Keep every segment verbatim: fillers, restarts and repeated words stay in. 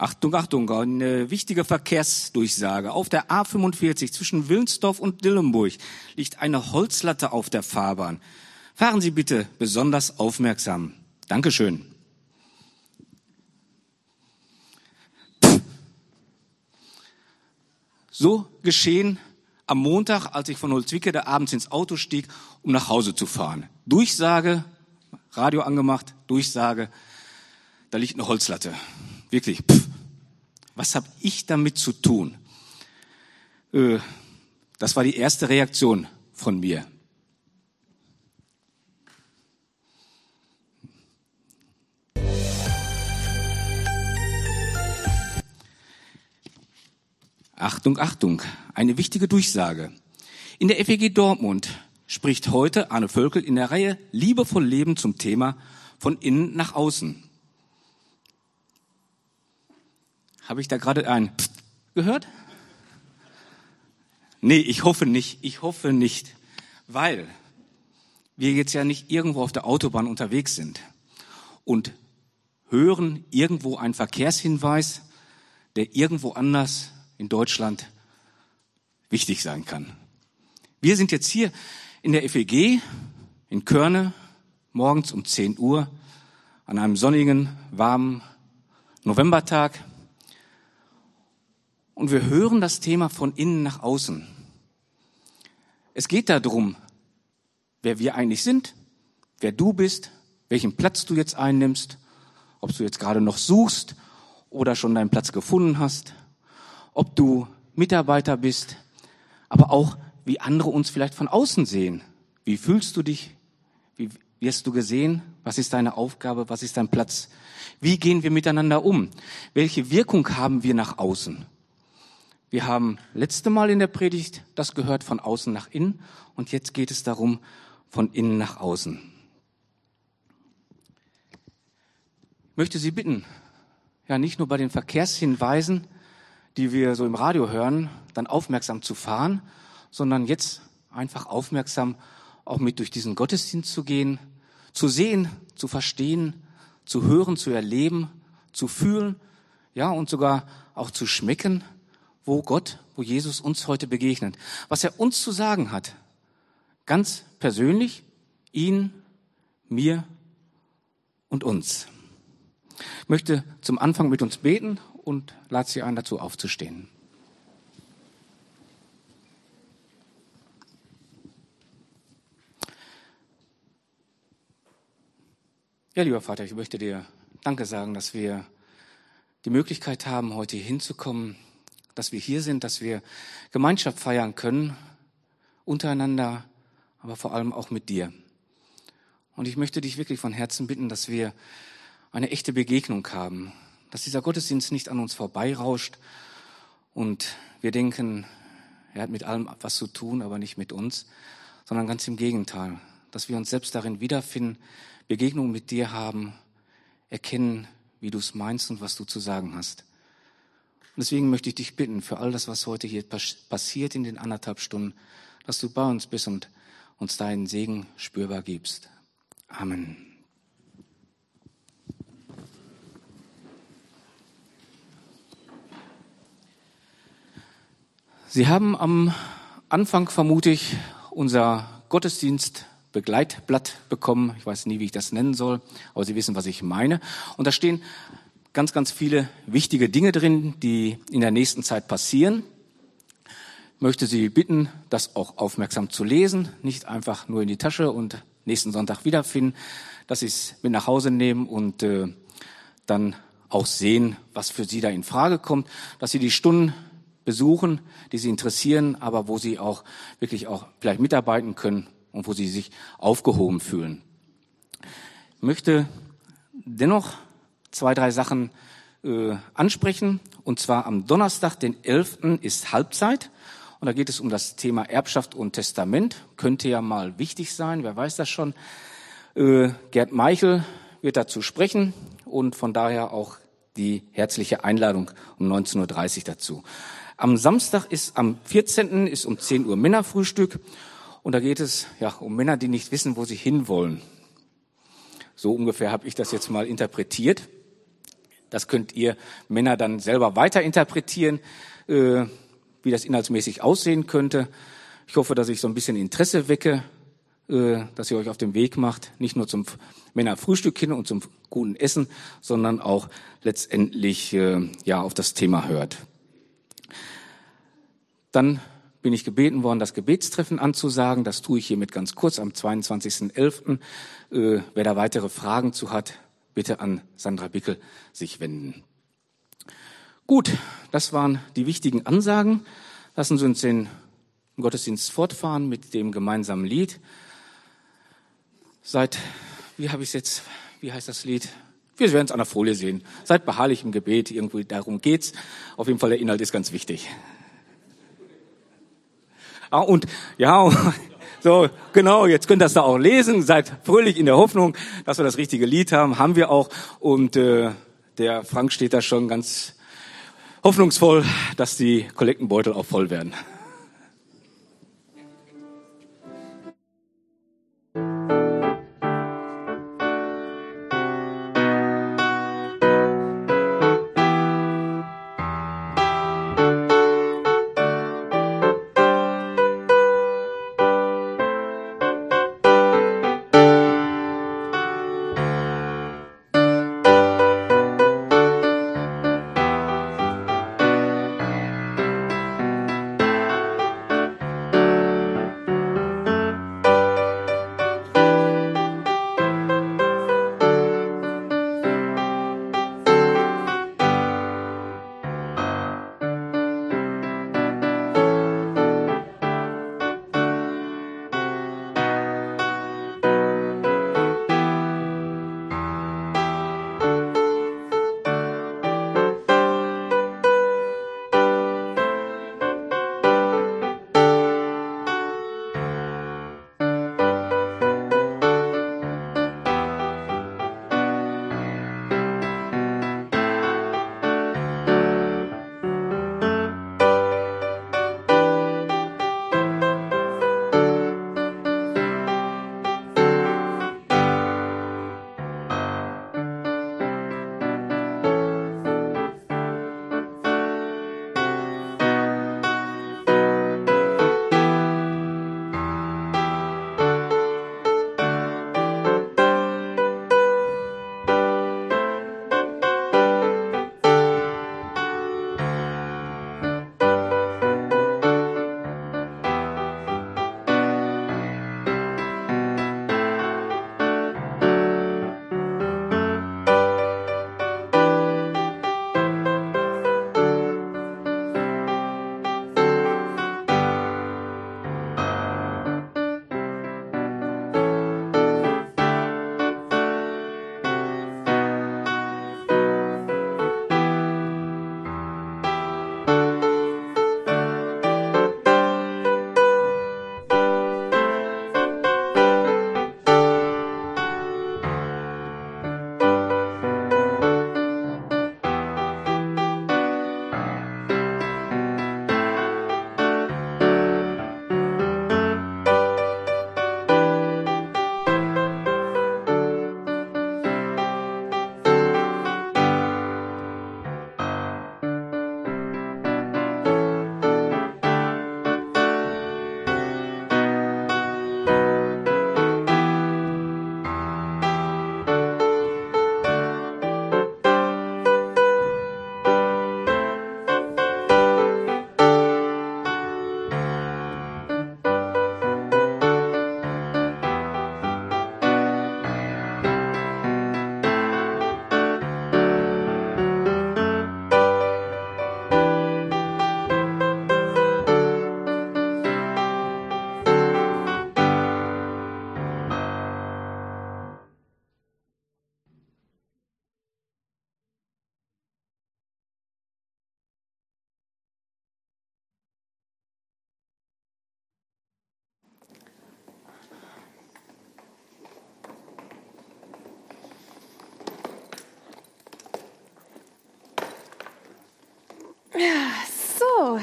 Achtung, Achtung, eine wichtige Verkehrsdurchsage. Auf der A fünfundvierzig zwischen Wilnsdorf und Dillenburg liegt eine Holzlatte auf der Fahrbahn. Fahren Sie bitte besonders aufmerksam. Dankeschön. So geschehen am Montag, als ich von Holzwickede abends ins Auto stieg, um nach Hause zu fahren. Durchsage, Radio angemacht, Durchsage, da liegt eine Holzlatte. Wirklich, pff, was habe ich damit zu tun? Äh, das war die erste Reaktion von mir. Achtung, Achtung, eine wichtige Durchsage. In der F E G Dortmund spricht heute Arne Völkel in der Reihe Liebevoll Leben zum Thema von innen nach außen. Habe ich da gerade ein Psst gehört? Nee, ich hoffe nicht, ich hoffe nicht, weil wir jetzt ja nicht irgendwo auf der Autobahn unterwegs sind und hören irgendwo einen Verkehrshinweis, der irgendwo anders in Deutschland wichtig sein kann. Wir sind jetzt hier in der F E G in Körne morgens um zehn Uhr an einem sonnigen, warmen Novembertag und wir hören das Thema von innen nach außen. Es geht darum, wer wir eigentlich sind, wer du bist, welchen Platz du jetzt einnimmst, ob du jetzt gerade noch suchst oder schon deinen Platz gefunden hast, ob du Mitarbeiter bist, aber auch, wie andere uns vielleicht von außen sehen. Wie fühlst du dich? Wie wirst du gesehen? Was ist deine Aufgabe? Was ist dein Platz? Wie gehen wir miteinander um? Welche Wirkung haben wir nach außen? Wir haben letzte Mal in der Predigt das gehört von außen nach innen und jetzt geht es darum, von innen nach außen. Ich möchte Sie bitten, ja nicht nur bei den Verkehrshinweisen, die wir so im Radio hören, dann aufmerksam zu fahren, sondern jetzt einfach aufmerksam auch mit durch diesen Gottesdienst zu gehen, zu sehen, zu verstehen, zu hören, zu erleben, zu fühlen, ja und sogar auch zu schmecken, wo Gott, wo Jesus uns heute begegnet, was er uns zu sagen hat, ganz persönlich, ihn, mir und uns. Ich möchte zum Anfang mit uns beten und lade Sie ein, dazu aufzustehen. Ja, lieber Vater, ich möchte dir Danke sagen, dass wir die Möglichkeit haben, heute hier hinzukommen, dass wir hier sind, dass wir Gemeinschaft feiern können, untereinander, aber vor allem auch mit dir. Und ich möchte dich wirklich von Herzen bitten, dass wir eine echte Begegnung haben, dass dieser Gottesdienst nicht an uns vorbeirauscht und wir denken, er hat mit allem was zu tun, aber nicht mit uns, sondern ganz im Gegenteil, dass wir uns selbst darin wiederfinden, Begegnung mit dir haben, erkennen, wie du es meinst und was du zu sagen hast. Und deswegen möchte ich dich bitten, für all das, was heute hier passiert in den anderthalb Stunden, dass du bei uns bist und uns deinen Segen spürbar gibst. Amen. Sie haben am Anfang, vermute ich, unser Gottesdienst-Begleitblatt bekommen. Ich weiß nie, wie ich das nennen soll, aber Sie wissen, was ich meine. Und da stehen ganz, ganz viele wichtige Dinge drin, die in der nächsten Zeit passieren. Ich möchte Sie bitten, das auch aufmerksam zu lesen, nicht einfach nur in die Tasche und nächsten Sonntag wiederfinden, dass Sie es mit nach Hause nehmen und äh, dann auch sehen, was für Sie da in Frage kommt, dass Sie die Stunden besuchen, die Sie interessieren, aber wo Sie auch wirklich auch vielleicht mitarbeiten können und wo Sie sich aufgehoben fühlen. Ich möchte dennoch zwei, drei Sachen äh, ansprechen. Und zwar am Donnerstag, den elften ist Halbzeit. Und da geht es um das Thema Erbschaft und Testament. Könnte ja mal wichtig sein, wer weiß das schon. Äh, Gerd Meichel wird dazu sprechen und von daher auch die herzliche Einladung um neunzehn Uhr dreißig dazu. Am Samstag ist, am vierzehnten ist um zehn Uhr Männerfrühstück und da geht es ja um Männer, die nicht wissen, wo sie hinwollen. So ungefähr habe ich das jetzt mal interpretiert. Das könnt ihr Männer dann selber weiterinterpretieren, äh, wie das inhaltsmäßig aussehen könnte. Ich hoffe, dass ich so ein bisschen Interesse wecke, äh, dass ihr euch auf den Weg macht, nicht nur zum Männerfrühstück hin und zum guten Essen, sondern auch letztendlich äh, ja auf das Thema hört. Dann bin ich gebeten worden, das Gebetstreffen anzusagen. Das tue ich hiermit ganz kurz am zweiundzwanzigsten elften Äh, wer da weitere Fragen zu hat, bitte an Sandra Bickel sich wenden. Gut, das waren die wichtigen Ansagen. Lassen Sie uns den Gottesdienst fortfahren mit dem gemeinsamen Lied. Seid, wie habe ich es jetzt, wie heißt das Lied? Wir werden es an der Folie sehen. Seid beharrlich im Gebet, irgendwie darum geht's. Auf jeden Fall, der Inhalt ist ganz wichtig. Ah, und ja, so genau, jetzt könnt ihr das da auch lesen. Seid fröhlich in der Hoffnung, dass wir das richtige Lied haben. Haben wir auch. Und äh, der Frank steht da schon ganz hoffnungsvoll, dass die Kollektenbeutel auch voll werden. Ja, so,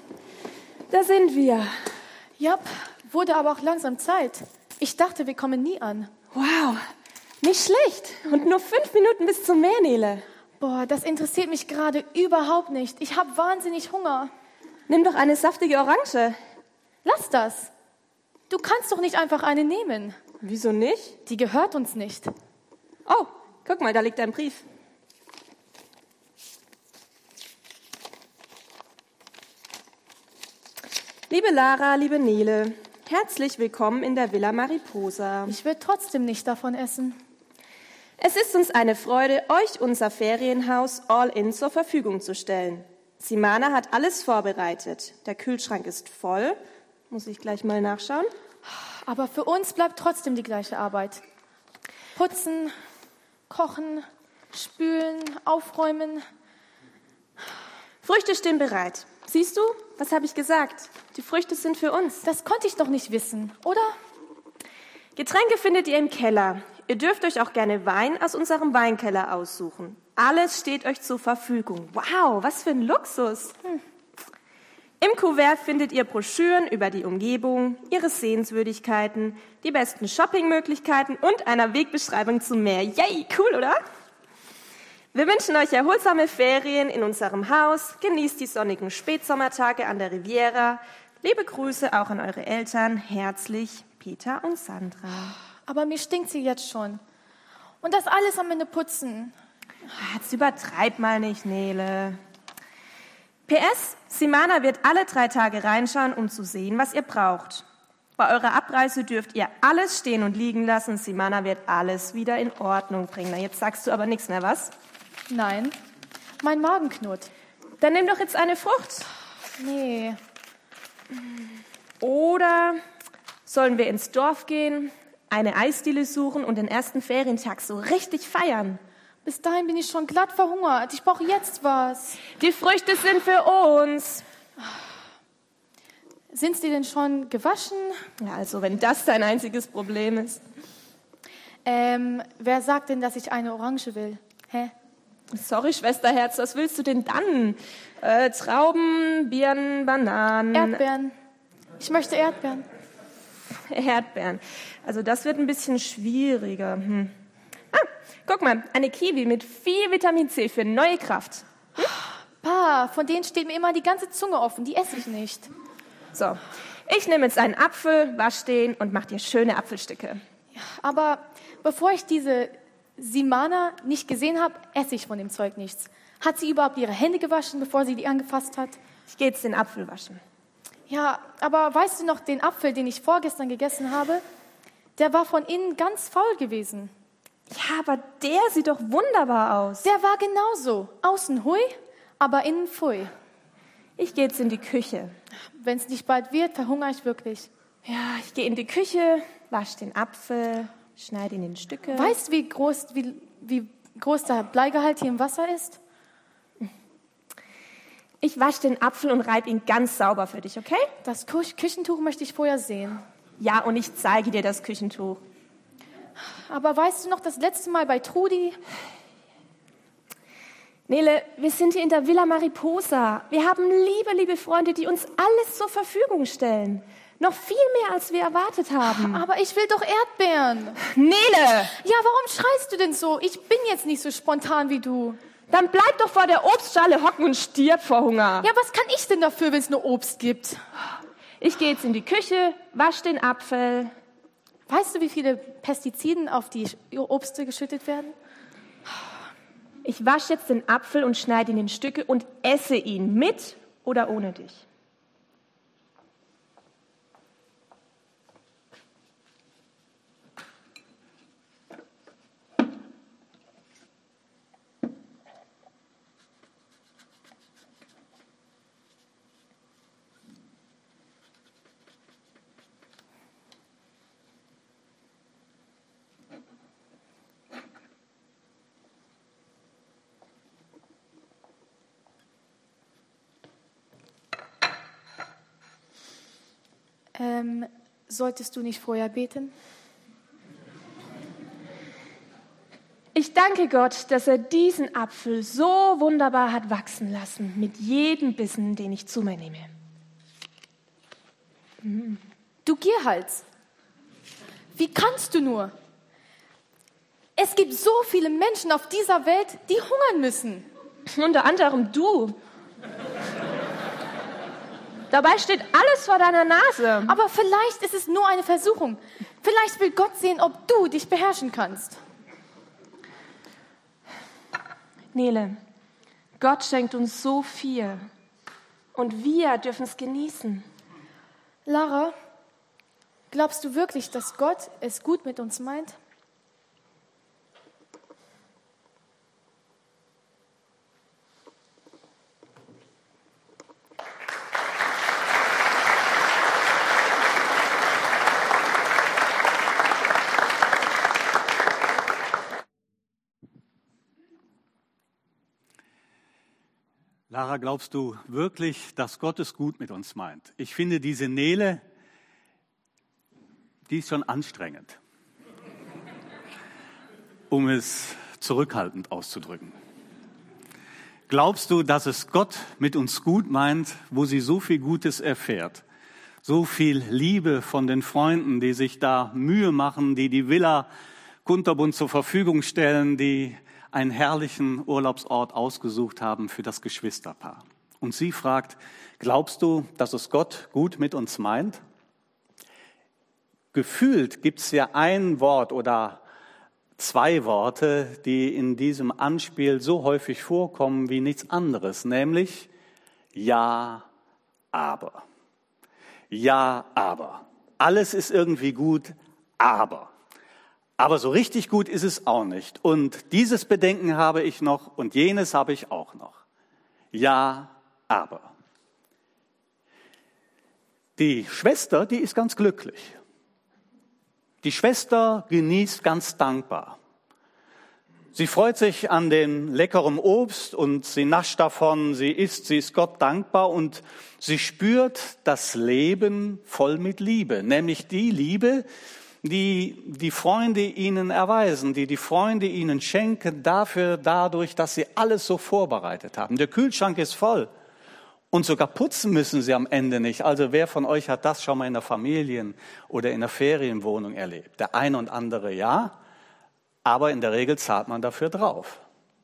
da sind wir. Jap, wurde aber auch langsam Zeit. Ich dachte, wir kommen nie an. Wow, nicht schlecht. Und nur fünf Minuten bis zum Meer, Nele. Boah, das interessiert mich gerade überhaupt nicht. Ich habe wahnsinnig Hunger. Nimm doch eine saftige Orange. Lass das. Du kannst doch nicht einfach eine nehmen. Wieso nicht? Die gehört uns nicht. Oh, guck mal, da liegt ein Brief. Liebe Lara, liebe Nele, herzlich willkommen in der Villa Mariposa. Ich will trotzdem nicht davon essen. Es ist uns eine Freude, euch unser Ferienhaus All-In zur Verfügung zu stellen. Simana hat alles vorbereitet. Der Kühlschrank ist voll. Muss ich gleich mal nachschauen. Aber für uns bleibt trotzdem die gleiche Arbeit. Putzen, kochen, spülen, aufräumen. Früchte stehen bereit. Siehst du, was habe ich gesagt? Die Früchte sind für uns. Das konnte ich doch nicht wissen, oder? Getränke findet ihr im Keller. Ihr dürft euch auch gerne Wein aus unserem Weinkeller aussuchen. Alles steht euch zur Verfügung. Wow, was für ein Luxus. Hm. Im Kuvert findet ihr Broschüren über die Umgebung, ihre Sehenswürdigkeiten, die besten Shoppingmöglichkeiten und einer Wegbeschreibung zum Meer. Yay, cool, oder? Wir wünschen euch erholsame Ferien in unserem Haus. Genießt die sonnigen Spätsommertage an der Riviera. Liebe Grüße auch an eure Eltern. Herzlich, Peter und Sandra. Aber mir stinkt sie jetzt schon. Und das alles am Ende putzen. Jetzt übertreib mal nicht, Nele. P S, Simana wird alle drei Tage reinschauen, um zu sehen, was ihr braucht. Bei eurer Abreise dürft ihr alles stehen und liegen lassen. Simana wird alles wieder in Ordnung bringen. Na, jetzt sagst du aber nichts mehr, was? Nein, mein Magen knurrt. Dann nimm doch jetzt eine Frucht. Nee. Oder sollen wir ins Dorf gehen, eine Eisdiele suchen und den ersten Ferientag so richtig feiern? Bis dahin bin ich schon glatt verhungert. Ich brauche jetzt was. Die Früchte sind für uns. Sind sie denn schon gewaschen? Ja, also wenn das dein einziges Problem ist. Ähm, wer sagt denn, dass ich eine Orange will? Hä? Sorry, Schwesterherz, was willst du denn dann? Äh, Trauben, Birnen, Bananen. Erdbeeren. Ich möchte Erdbeeren. Erdbeeren. Also das wird ein bisschen schwieriger. Hm. Ah, guck mal, eine Kiwi mit viel Vitamin C für neue Kraft. Hm? Pa, von denen steht mir immer die ganze Zunge offen. Die esse ich nicht. So, ich nehme jetzt einen Apfel, wasch den und mach dir schöne Apfelstücke. Ja, aber bevor ich diese Simana nicht gesehen habe, esse ich von dem Zeug nichts. Hat sie überhaupt ihre Hände gewaschen, bevor sie die angefasst hat? Ich gehe jetzt den Apfel waschen. Ja, aber weißt du noch, den Apfel, den ich vorgestern gegessen habe, der war von innen ganz faul gewesen. Ja, aber der sieht doch wunderbar aus. Der war genauso. Außen hui, aber innen pfui. Ich gehe jetzt in die Küche. Wenn es nicht bald wird, verhungere ich wirklich. Ja, ich gehe in die Küche, wasche den Apfel, schneide ihn in Stücke. Weißt du, wie groß, wie, wie groß der Bleigehalt hier im Wasser ist? Ich wasche den Apfel und reibe ihn ganz sauber für dich, okay? Das Kü- Küchentuch möchte ich vorher sehen. Ja, und ich zeige dir das Küchentuch. Aber weißt du noch, das letzte Mal bei Trudi? Nele, wir sind hier in der Villa Mariposa. Wir haben liebe, liebe Freunde, die uns alles zur Verfügung stellen. Noch viel mehr, als wir erwartet haben. Aber ich will doch Erdbeeren. Nele! Ja, warum schreist du denn so? Ich bin jetzt nicht so spontan wie du. Dann bleib doch vor der Obstschale hocken und stirb vor Hunger. Ja, was kann ich denn dafür, wenn es nur Obst gibt? Ich gehe jetzt in die Küche, wasche den Apfel. Weißt du, wie viele Pestiziden auf die Obste geschüttet werden? Ich wasche jetzt den Apfel und schneide ihn in Stücke und esse ihn mit oder ohne dich. Ähm, solltest du nicht vorher beten? Ich danke Gott, dass er diesen Apfel so wunderbar hat wachsen lassen, mit jedem Bissen, den ich zu mir nehme. Mm. Du Gierhals, wie kannst du nur? Es gibt so viele Menschen auf dieser Welt, die hungern müssen. Unter anderem du. Dabei steht alles vor deiner Nase. Aber vielleicht ist es nur eine Versuchung. Vielleicht will Gott sehen, ob du dich beherrschen kannst. Nele, Gott schenkt uns so viel. Und wir dürfen es genießen. Lara, glaubst du wirklich, dass Gott es gut mit uns meint? Lara, glaubst du wirklich, dass Gott es gut mit uns meint? Ich finde, diese Nele, die ist schon anstrengend, um es zurückhaltend auszudrücken. Glaubst du, dass es Gott mit uns gut meint, wo sie so viel Gutes erfährt? So viel Liebe von den Freunden, die sich da Mühe machen, die die Villa Kunterbund zur Verfügung stellen, die einen herrlichen Urlaubsort ausgesucht haben für das Geschwisterpaar. Und sie fragt, glaubst du, dass es Gott gut mit uns meint? Gefühlt gibt es ja ein Wort oder zwei Worte, die in diesem Anspiel so häufig vorkommen wie nichts anderes, nämlich ja, aber. Ja, aber. Alles ist irgendwie gut, aber. Aber so richtig gut ist es auch nicht. Und dieses Bedenken habe ich noch und jenes habe ich auch noch. Ja, aber. Die Schwester, die ist ganz glücklich. Die Schwester genießt ganz dankbar. Sie freut sich an den leckeren Obst und sie nascht davon, sie isst, sie ist Gott dankbar und sie spürt das Leben voll mit Liebe, nämlich die Liebe, die die Freunde ihnen erweisen, die die Freunde ihnen schenken, dafür, dadurch, dass sie alles so vorbereitet haben. Der Kühlschrank ist voll und sogar putzen müssen sie am Ende nicht. Also wer von euch hat das schon mal in der Familien- oder in der Ferienwohnung erlebt? Der eine und andere ja, aber in der Regel zahlt man dafür drauf.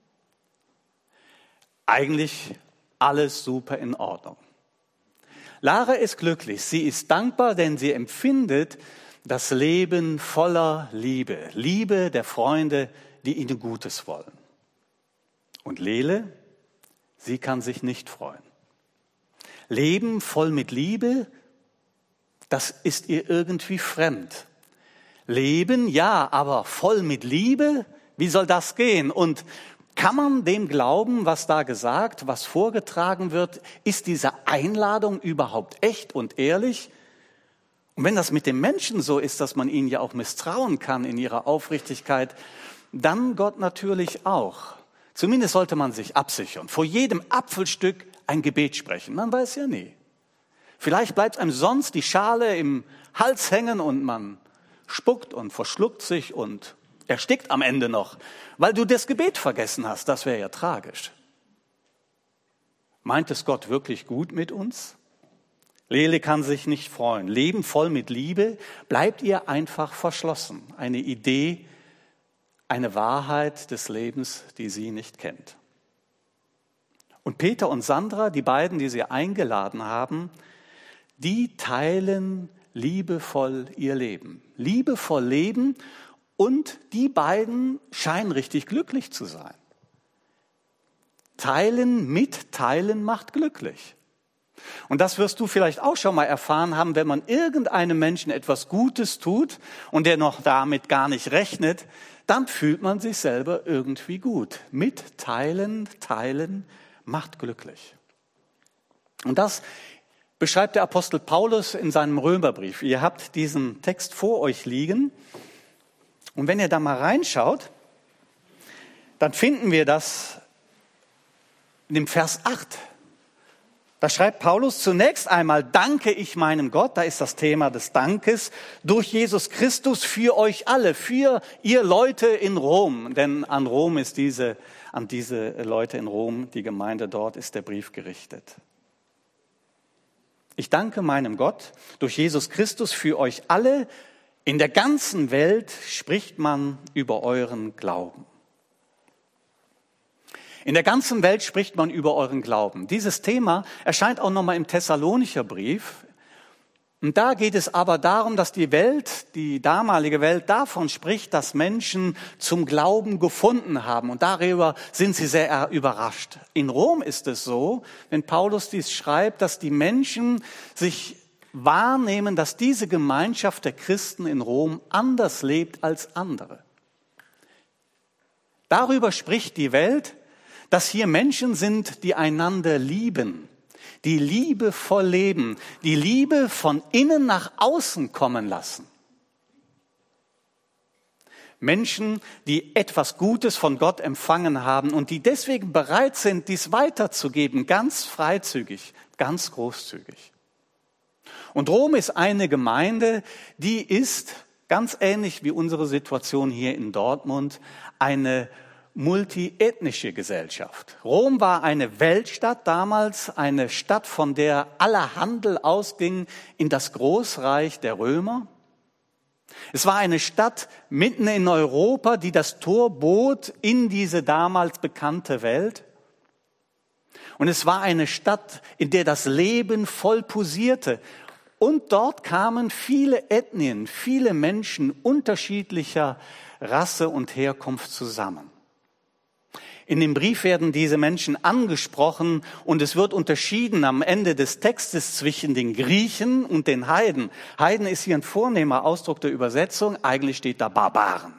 Eigentlich alles super in Ordnung. Lara ist glücklich, sie ist dankbar, denn sie empfindet das Leben voller Liebe, Liebe der Freunde, die ihnen Gutes wollen. Und Lele, sie kann sich nicht freuen. Leben voll mit Liebe, das ist ihr irgendwie fremd. Leben, ja, aber voll mit Liebe, wie soll das gehen? Und kann man dem glauben, was da gesagt, was vorgetragen wird? Ist diese Einladung überhaupt echt und ehrlich? Und wenn das mit den Menschen so ist, dass man ihnen ja auch misstrauen kann in ihrer Aufrichtigkeit, dann Gott natürlich auch. Zumindest sollte man sich absichern. Vor jedem Apfelstück ein Gebet sprechen. Man weiß ja nie. Vielleicht bleibt einem sonst die Schale im Hals hängen und man spuckt und verschluckt sich und erstickt am Ende noch, weil du das Gebet vergessen hast. Das wäre ja tragisch. Meint es Gott wirklich gut mit uns? Lele kann sich nicht freuen. Leben voll mit Liebe bleibt ihr einfach verschlossen. Eine Idee, eine Wahrheit des Lebens, die sie nicht kennt. Und Peter und Sandra, die beiden, die sie eingeladen haben, die teilen liebevoll ihr Leben. Liebevoll leben und die beiden scheinen richtig glücklich zu sein. Teilen mit Teilen macht glücklich. Und das wirst du vielleicht auch schon mal erfahren haben, wenn man irgendeinem Menschen etwas Gutes tut und der noch damit gar nicht rechnet, dann fühlt man sich selber irgendwie gut. Mit Teilen, Teilen macht glücklich. Und das beschreibt der Apostel Paulus in seinem Römerbrief. Ihr habt diesen Text vor euch liegen. Und wenn ihr da mal reinschaut, dann finden wir das in dem Vers acht. Da schreibt Paulus, zunächst einmal danke ich meinem Gott, da ist das Thema des Dankes, durch Jesus Christus für euch alle, für ihr Leute in Rom. Denn an Rom ist diese, an diese Leute in Rom, die Gemeinde dort, ist der Brief gerichtet. Ich danke meinem Gott durch Jesus Christus für euch alle, In der ganzen Welt spricht man über euren Glauben. In der ganzen Welt spricht man über euren Glauben. Dieses Thema erscheint auch nochmal im Thessalonicher Brief. Und da geht es aber darum, dass die Welt, die damalige Welt, davon spricht, dass Menschen zum Glauben gefunden haben. Und darüber sind sie sehr überrascht. In Rom ist es so, wenn Paulus dies schreibt, dass die Menschen sich wahrnehmen, dass diese Gemeinschaft der Christen in Rom anders lebt als andere. Darüber spricht die Welt, dass hier Menschen sind, die einander lieben, die liebevoll leben, die Liebe von innen nach außen kommen lassen. Menschen, die etwas Gutes von Gott empfangen haben und die deswegen bereit sind, dies weiterzugeben, ganz freizügig, ganz großzügig. Und Rom ist eine Gemeinde, die ist, ganz ähnlich wie unsere Situation hier in Dortmund, eine multiethnische Gesellschaft. Rom war eine Weltstadt damals, eine Stadt, von der aller Handel ausging in das Großreich der Römer. Es war eine Stadt mitten in Europa, die das Tor bot in diese damals bekannte Welt. Und es war eine Stadt, in der das Leben voll pulsierte. Und dort kamen viele Ethnien, viele Menschen unterschiedlicher Rasse und Herkunft zusammen. In dem Brief werden diese Menschen angesprochen und es wird unterschieden am Ende des Textes zwischen den Griechen und den Heiden. Heiden ist hier ein vornehmer Ausdruck der Übersetzung, eigentlich steht da Barbaren.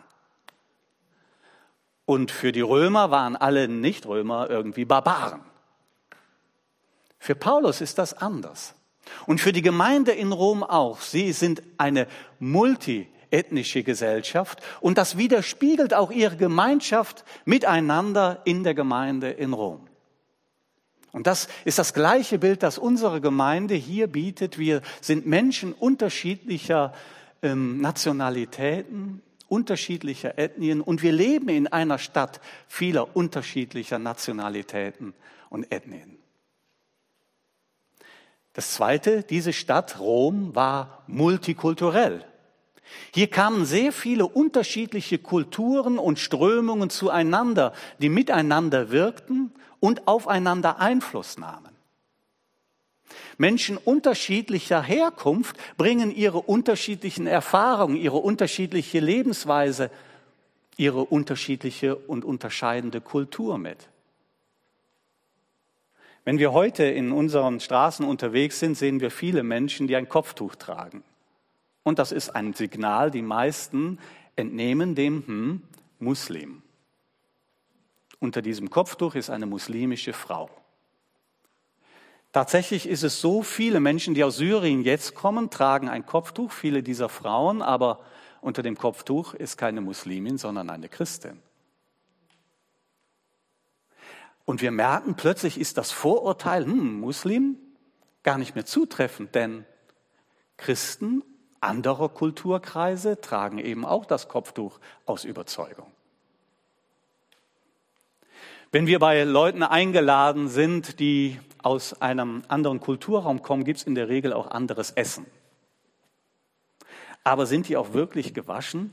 Und für die Römer waren alle Nicht-Römer irgendwie Barbaren. Für Paulus ist das anders. Und für die Gemeinde in Rom auch. Sie sind eine multiethnische Gesellschaft und das widerspiegelt auch ihre Gemeinschaft miteinander in der Gemeinde in Rom. Und das ist das gleiche Bild, das unsere Gemeinde hier bietet. Wir sind Menschen unterschiedlicher ähm, Nationalitäten, unterschiedlicher Ethnien und wir leben in einer Stadt vieler unterschiedlicher Nationalitäten und Ethnien. Das Zweite, diese Stadt Rom war multikulturell. Hier kamen sehr viele unterschiedliche Kulturen und Strömungen zueinander, die miteinander wirkten und aufeinander Einfluss nahmen. Menschen unterschiedlicher Herkunft bringen ihre unterschiedlichen Erfahrungen, ihre unterschiedliche Lebensweise, ihre unterschiedliche und unterscheidende Kultur mit. Wenn wir heute in unseren Straßen unterwegs sind, sehen wir viele Menschen, die ein Kopftuch tragen. Und das ist ein Signal, die meisten entnehmen dem hm, Muslim. Unter diesem Kopftuch ist eine muslimische Frau. Tatsächlich ist es so, viele Menschen, die aus Syrien jetzt kommen, tragen ein Kopftuch, viele dieser Frauen, aber unter dem Kopftuch ist keine Muslimin, sondern eine Christin. Und wir merken, plötzlich ist das Vorurteil, hm, Muslim, gar nicht mehr zutreffend, denn Christen anderer Kulturkreise tragen eben auch das Kopftuch aus Überzeugung. Wenn wir bei Leuten eingeladen sind, die aus einem anderen Kulturraum kommen, gibt es in der Regel auch anderes Essen. Aber sind die auch wirklich gewaschen?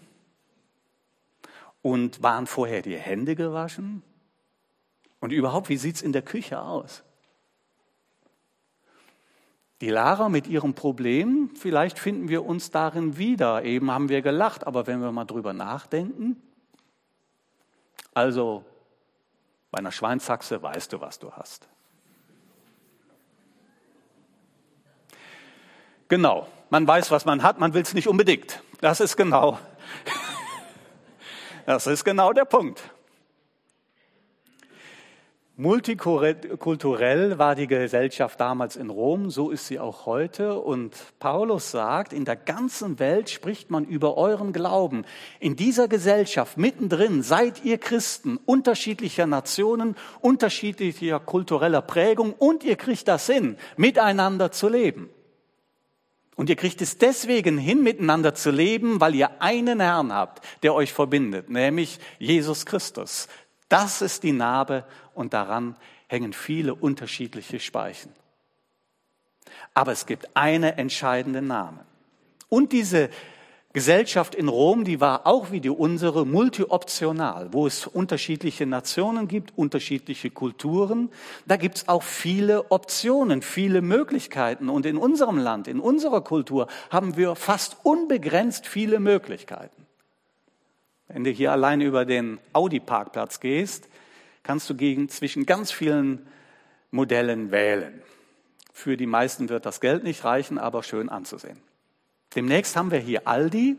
Und waren vorher die Hände gewaschen? Und überhaupt, wie sieht es in der Küche aus? Die Lara mit ihrem Problem, vielleicht finden wir uns darin wieder. Eben haben wir gelacht, aber wenn wir mal drüber nachdenken, also bei einer Schweinshaxe weißt du, was du hast. Genau, man weiß, was man hat, man will es nicht unbedingt. Das ist genau, das ist genau der Punkt. Multikulturell war die Gesellschaft damals in Rom, so ist sie auch heute. Und Paulus sagt, in der ganzen Welt spricht man über euren Glauben. In dieser Gesellschaft mittendrin seid ihr Christen unterschiedlicher Nationen, unterschiedlicher kultureller Prägung und ihr kriegt das hin, miteinander zu leben. Und ihr kriegt es deswegen hin, miteinander zu leben, weil ihr einen Herrn habt, der euch verbindet, nämlich Jesus Christus. Das ist die Narbe und daran hängen viele unterschiedliche Speichen. Aber es gibt eine entscheidende Narbe. Und diese Gesellschaft in Rom, die war auch wie die unsere multioptional, wo es unterschiedliche Nationen gibt, unterschiedliche Kulturen. Da gibt es auch viele Optionen, viele Möglichkeiten. Und in unserem Land, in unserer Kultur haben wir fast unbegrenzt viele Möglichkeiten. Wenn du hier allein über den Audi-Parkplatz gehst, kannst du gegen, zwischen ganz vielen Modellen wählen. Für die meisten wird das Geld nicht reichen, aber schön anzusehen. Demnächst haben wir hier Aldi.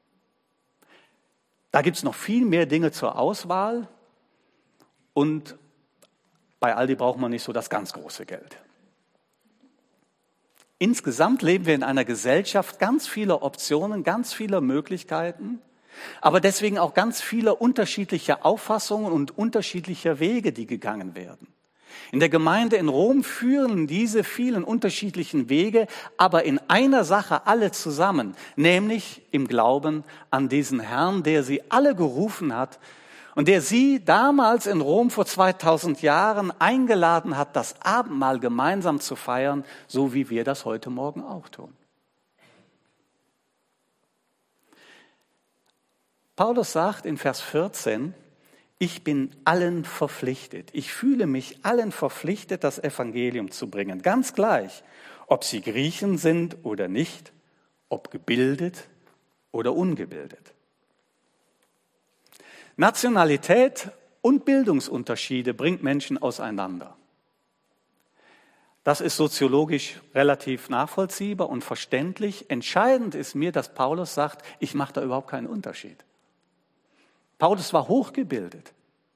Da gibt es noch viel mehr Dinge zur Auswahl. Und bei Aldi braucht man nicht so das ganz große Geld. Insgesamt leben wir in einer Gesellschaft ganz vieler Optionen, ganz vieler Möglichkeiten, aber deswegen auch ganz vieler unterschiedlicher Auffassungen und unterschiedlicher Wege, die gegangen werden. In der Gemeinde in Rom führen diese vielen unterschiedlichen Wege aber in einer Sache alle zusammen, nämlich im Glauben an diesen Herrn, der sie alle gerufen hat und der sie damals in Rom vor zweitausend Jahren eingeladen hat, das Abendmahl gemeinsam zu feiern, so wie wir das heute Morgen auch tun. Paulus sagt in Vers vierzehn, ich bin allen verpflichtet. Ich fühle mich allen verpflichtet, das Evangelium zu bringen. Ganz gleich, ob sie Griechen sind oder nicht, ob gebildet oder ungebildet. Nationalität und Bildungsunterschiede bringt Menschen auseinander. Das ist soziologisch relativ nachvollziehbar und verständlich. Entscheidend ist mir, dass Paulus sagt, ich mache da überhaupt keinen Unterschied. Paulus war hochgebildet.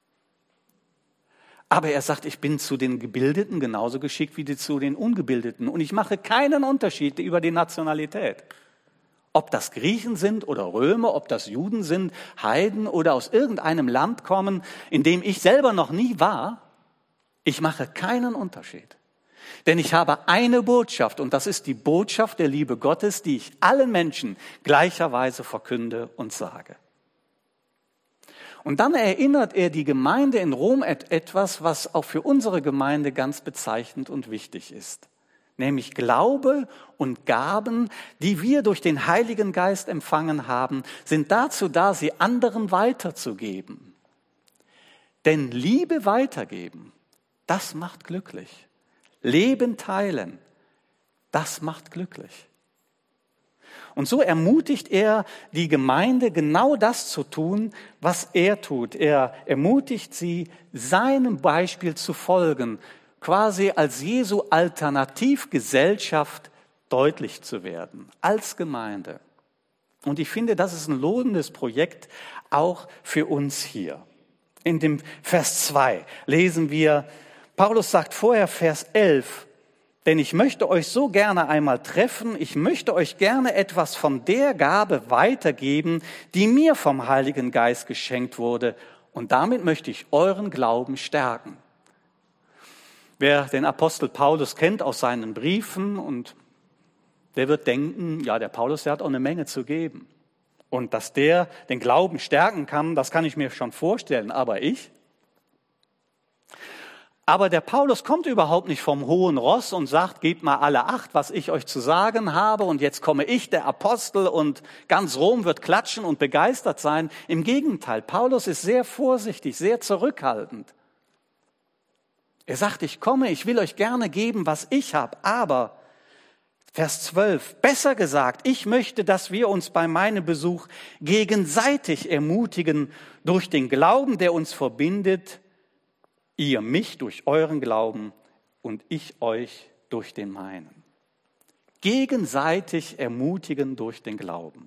Aber er sagt, ich bin zu den Gebildeten genauso geschickt wie zu den Ungebildeten. Und ich mache keinen Unterschied über die Nationalität. Ob das Griechen sind oder Römer, ob das Juden sind, Heiden oder aus irgendeinem Land kommen, in dem ich selber noch nie war, ich mache keinen Unterschied. Denn ich habe eine Botschaft und das ist die Botschaft der Liebe Gottes, die ich allen Menschen gleicherweise verkünde und sage. Und dann erinnert er die Gemeinde in Rom at etwas, was auch für unsere Gemeinde ganz bezeichnend und wichtig ist. Nämlich Glaube und Gaben, die wir durch den Heiligen Geist empfangen haben, sind dazu da, sie anderen weiterzugeben. Denn Liebe weitergeben, das macht glücklich. Leben teilen, das macht glücklich. Und so ermutigt er die Gemeinde, genau das zu tun, was er tut. Er ermutigt sie, seinem Beispiel zu folgen, quasi als Jesu Alternativgesellschaft deutlich zu werden, als Gemeinde. Und ich finde, das ist ein lohnendes Projekt, auch für uns hier. In dem Vers zwei lesen wir, Paulus sagt vorher, Vers elf, denn ich möchte euch so gerne einmal treffen, ich möchte euch gerne etwas von der Gabe weitergeben, die mir vom Heiligen Geist geschenkt wurde, und damit möchte ich euren Glauben stärken. Wer den Apostel Paulus kennt aus seinen Briefen, und der wird denken, ja, der Paulus, der hat auch eine Menge zu geben. Und dass der den Glauben stärken kann, das kann ich mir schon vorstellen, aber ich? Aber der Paulus kommt überhaupt nicht vom hohen Ross und sagt, gebt mal alle Acht, was ich euch zu sagen habe, und jetzt komme ich, der Apostel, und ganz Rom wird klatschen und begeistert sein. Im Gegenteil, Paulus ist sehr vorsichtig, sehr zurückhaltend. Er sagt, ich komme, ich will euch gerne geben, was ich habe, aber, Vers zwölf, besser gesagt, ich möchte, dass wir uns bei meinem Besuch gegenseitig ermutigen durch den Glauben, der uns verbindet, ihr mich durch euren Glauben und ich euch durch den meinen. Gegenseitig ermutigen durch den Glauben.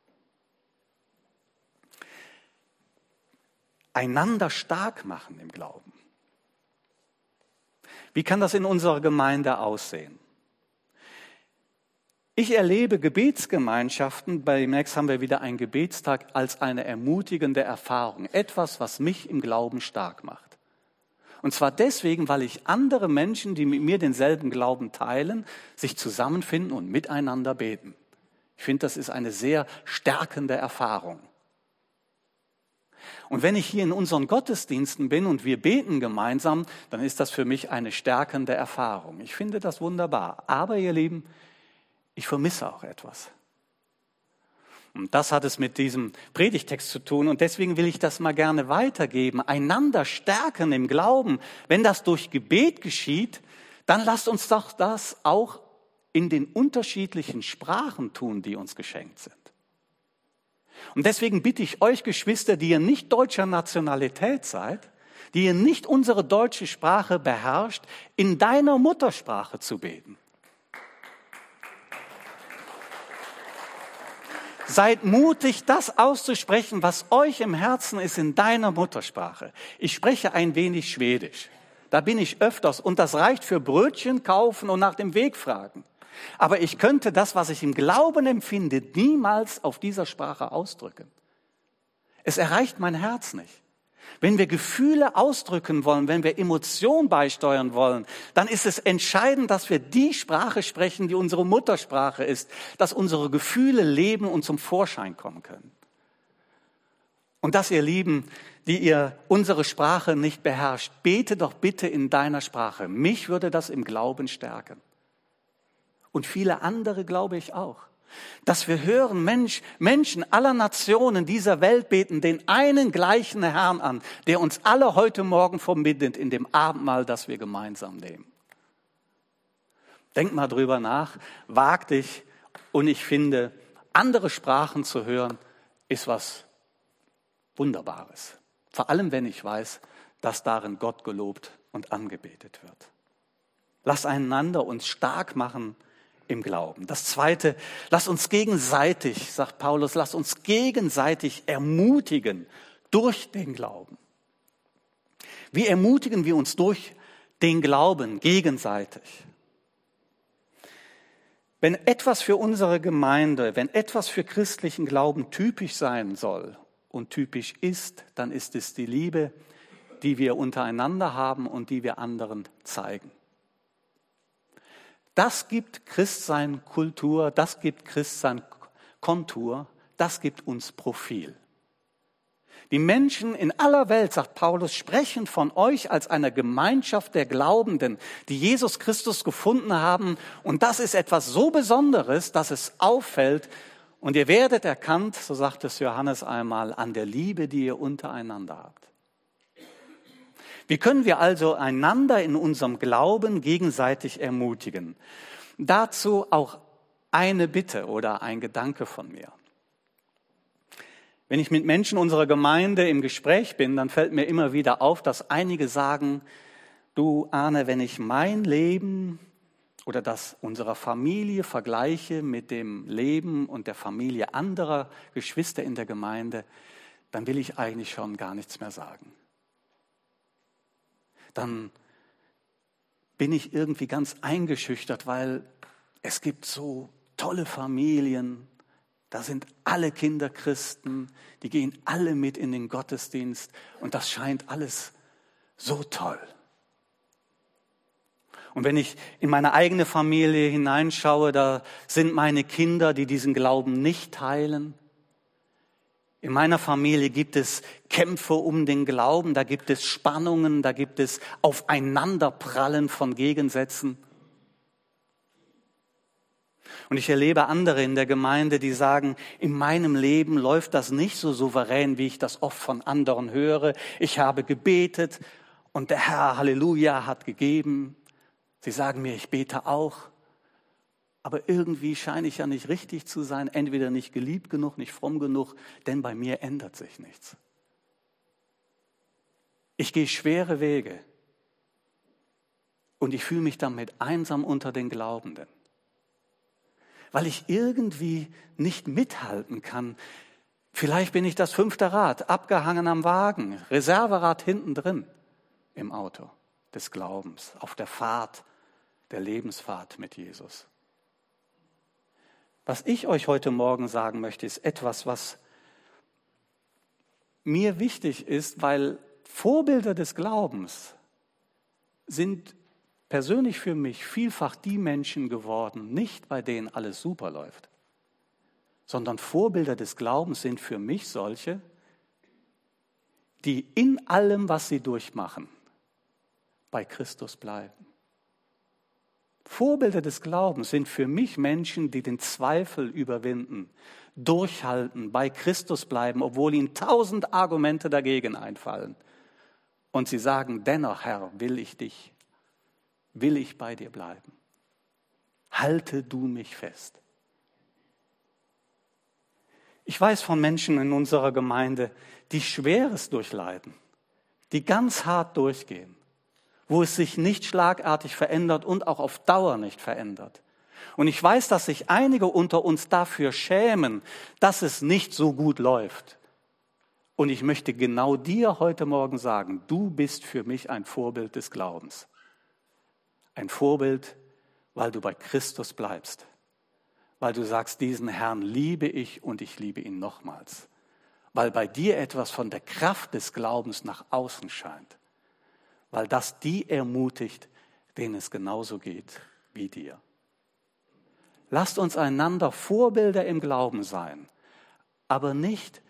Einander stark machen im Glauben. Wie kann das in unserer Gemeinde aussehen? Ich erlebe Gebetsgemeinschaften, bei demnächst haben wir wieder einen Gebetstag, als eine ermutigende Erfahrung. Etwas, was mich im Glauben stark macht. Und zwar deswegen, weil ich andere Menschen, die mit mir denselben Glauben teilen, sich zusammenfinden und miteinander beten. Ich finde, das ist eine sehr stärkende Erfahrung. Und wenn ich hier in unseren Gottesdiensten bin und wir beten gemeinsam, dann ist das für mich eine stärkende Erfahrung. Ich finde das wunderbar. Aber ihr Lieben, ich vermisse auch etwas. Und das hat es mit diesem Predigtext zu tun. Und deswegen will ich das mal gerne weitergeben. Einander stärken im Glauben. Wenn das durch Gebet geschieht, dann lasst uns doch das auch in den unterschiedlichen Sprachen tun, die uns geschenkt sind. Und deswegen bitte ich euch, Geschwister, die ihr nicht deutscher Nationalität seid, die ihr nicht unsere deutsche Sprache beherrscht, in deiner Muttersprache zu beten. Seid mutig, das auszusprechen, was euch im Herzen ist in deiner Muttersprache. Ich spreche ein wenig Schwedisch. Da bin ich öfters und das reicht für Brötchen kaufen und nach dem Weg fragen. Aber ich könnte das, was ich im Glauben empfinde, niemals auf dieser Sprache ausdrücken. Es erreicht mein Herz nicht. Wenn wir Gefühle ausdrücken wollen, wenn wir Emotionen beisteuern wollen, dann ist es entscheidend, dass wir die Sprache sprechen, die unsere Muttersprache ist, dass unsere Gefühle leben und zum Vorschein kommen können. Und dass ihr Lieben, die ihr unsere Sprache nicht beherrscht, bete doch bitte in deiner Sprache. Mich würde das im Glauben stärken. Und viele andere glaube ich auch. Dass wir hören, Mensch, Menschen aller Nationen dieser Welt beten den einen gleichen Herrn an, der uns alle heute Morgen verbindet in dem Abendmahl, das wir gemeinsam nehmen. Denk mal drüber nach, wag dich, und ich finde, andere Sprachen zu hören, ist was Wunderbares. Vor allem, wenn ich weiß, dass darin Gott gelobt und angebetet wird. Lass einander uns stark machen im Glauben. Das Zweite, lass uns gegenseitig, sagt Paulus, lass uns gegenseitig ermutigen durch den Glauben. Wie ermutigen wir uns durch den Glauben gegenseitig? Wenn etwas für unsere Gemeinde, wenn etwas für christlichen Glauben typisch sein soll und typisch ist, dann ist es die Liebe, die wir untereinander haben und die wir anderen zeigen. Das gibt Christsein Kultur, das gibt Christsein Kontur, das gibt uns Profil. Die Menschen in aller Welt, sagt Paulus, sprechen von euch als einer Gemeinschaft der Glaubenden, die Jesus Christus gefunden haben. Und das ist etwas so Besonderes, dass es auffällt. Und ihr werdet erkannt, so sagt es Johannes einmal, an der Liebe, die ihr untereinander habt. Wie können wir also einander in unserem Glauben gegenseitig ermutigen? Dazu auch eine Bitte oder ein Gedanke von mir. Wenn ich mit Menschen unserer Gemeinde im Gespräch bin, dann fällt mir immer wieder auf, dass einige sagen, du Arne, wenn ich mein Leben oder das unserer Familie vergleiche mit dem Leben und der Familie anderer Geschwister in der Gemeinde, dann will ich eigentlich schon gar nichts mehr sagen. Dann bin ich irgendwie ganz eingeschüchtert, weil es gibt so tolle Familien, da sind alle Kinder Christen, die gehen alle mit in den Gottesdienst und das scheint alles so toll. Und wenn ich in meine eigene Familie hineinschaue, da sind meine Kinder, die diesen Glauben nicht teilen. In meiner Familie gibt es Kämpfe um den Glauben, da gibt es Spannungen, da gibt es Aufeinanderprallen von Gegensätzen. Und ich erlebe andere in der Gemeinde, die sagen, in meinem Leben läuft das nicht so souverän, wie ich das oft von anderen höre. Ich habe gebetet und der Herr, Halleluja, hat gegeben. Sie sagen mir, ich bete auch. Aber irgendwie scheine ich ja nicht richtig zu sein, entweder nicht geliebt genug, nicht fromm genug, denn bei mir ändert sich nichts. Ich gehe schwere Wege und ich fühle mich damit einsam unter den Glaubenden, weil ich irgendwie nicht mithalten kann. Vielleicht bin ich das fünfte Rad, abgehangen am Wagen, Reserverad hinten drin im Auto des Glaubens, auf der Fahrt, der Lebensfahrt mit Jesus. Was ich euch heute Morgen sagen möchte, ist etwas, was mir wichtig ist, weil Vorbilder des Glaubens sind persönlich für mich vielfach die Menschen geworden, nicht bei denen alles super läuft, sondern Vorbilder des Glaubens sind für mich solche, die in allem, was sie durchmachen, bei Christus bleiben. Vorbilder des Glaubens sind für mich Menschen, die den Zweifel überwinden, durchhalten, bei Christus bleiben, obwohl ihnen tausend Argumente dagegen einfallen. Und sie sagen, dennoch, Herr, will ich dich, will ich bei dir bleiben. Halte du mich fest. Ich weiß von Menschen in unserer Gemeinde, die Schweres durchleiden, die ganz hart durchgehen, wo es sich nicht schlagartig verändert und auch auf Dauer nicht verändert. Und ich weiß, dass sich einige unter uns dafür schämen, dass es nicht so gut läuft. Und ich möchte genau dir heute Morgen sagen, du bist für mich ein Vorbild des Glaubens. Ein Vorbild, weil du bei Christus bleibst. Weil du sagst, diesen Herrn liebe ich und ich liebe ihn nochmals. Weil bei dir etwas von der Kraft des Glaubens nach außen scheint. Weil das die ermutigt, denen es genauso geht wie dir. Lasst uns einander Vorbilder im Glauben sein, aber nicht,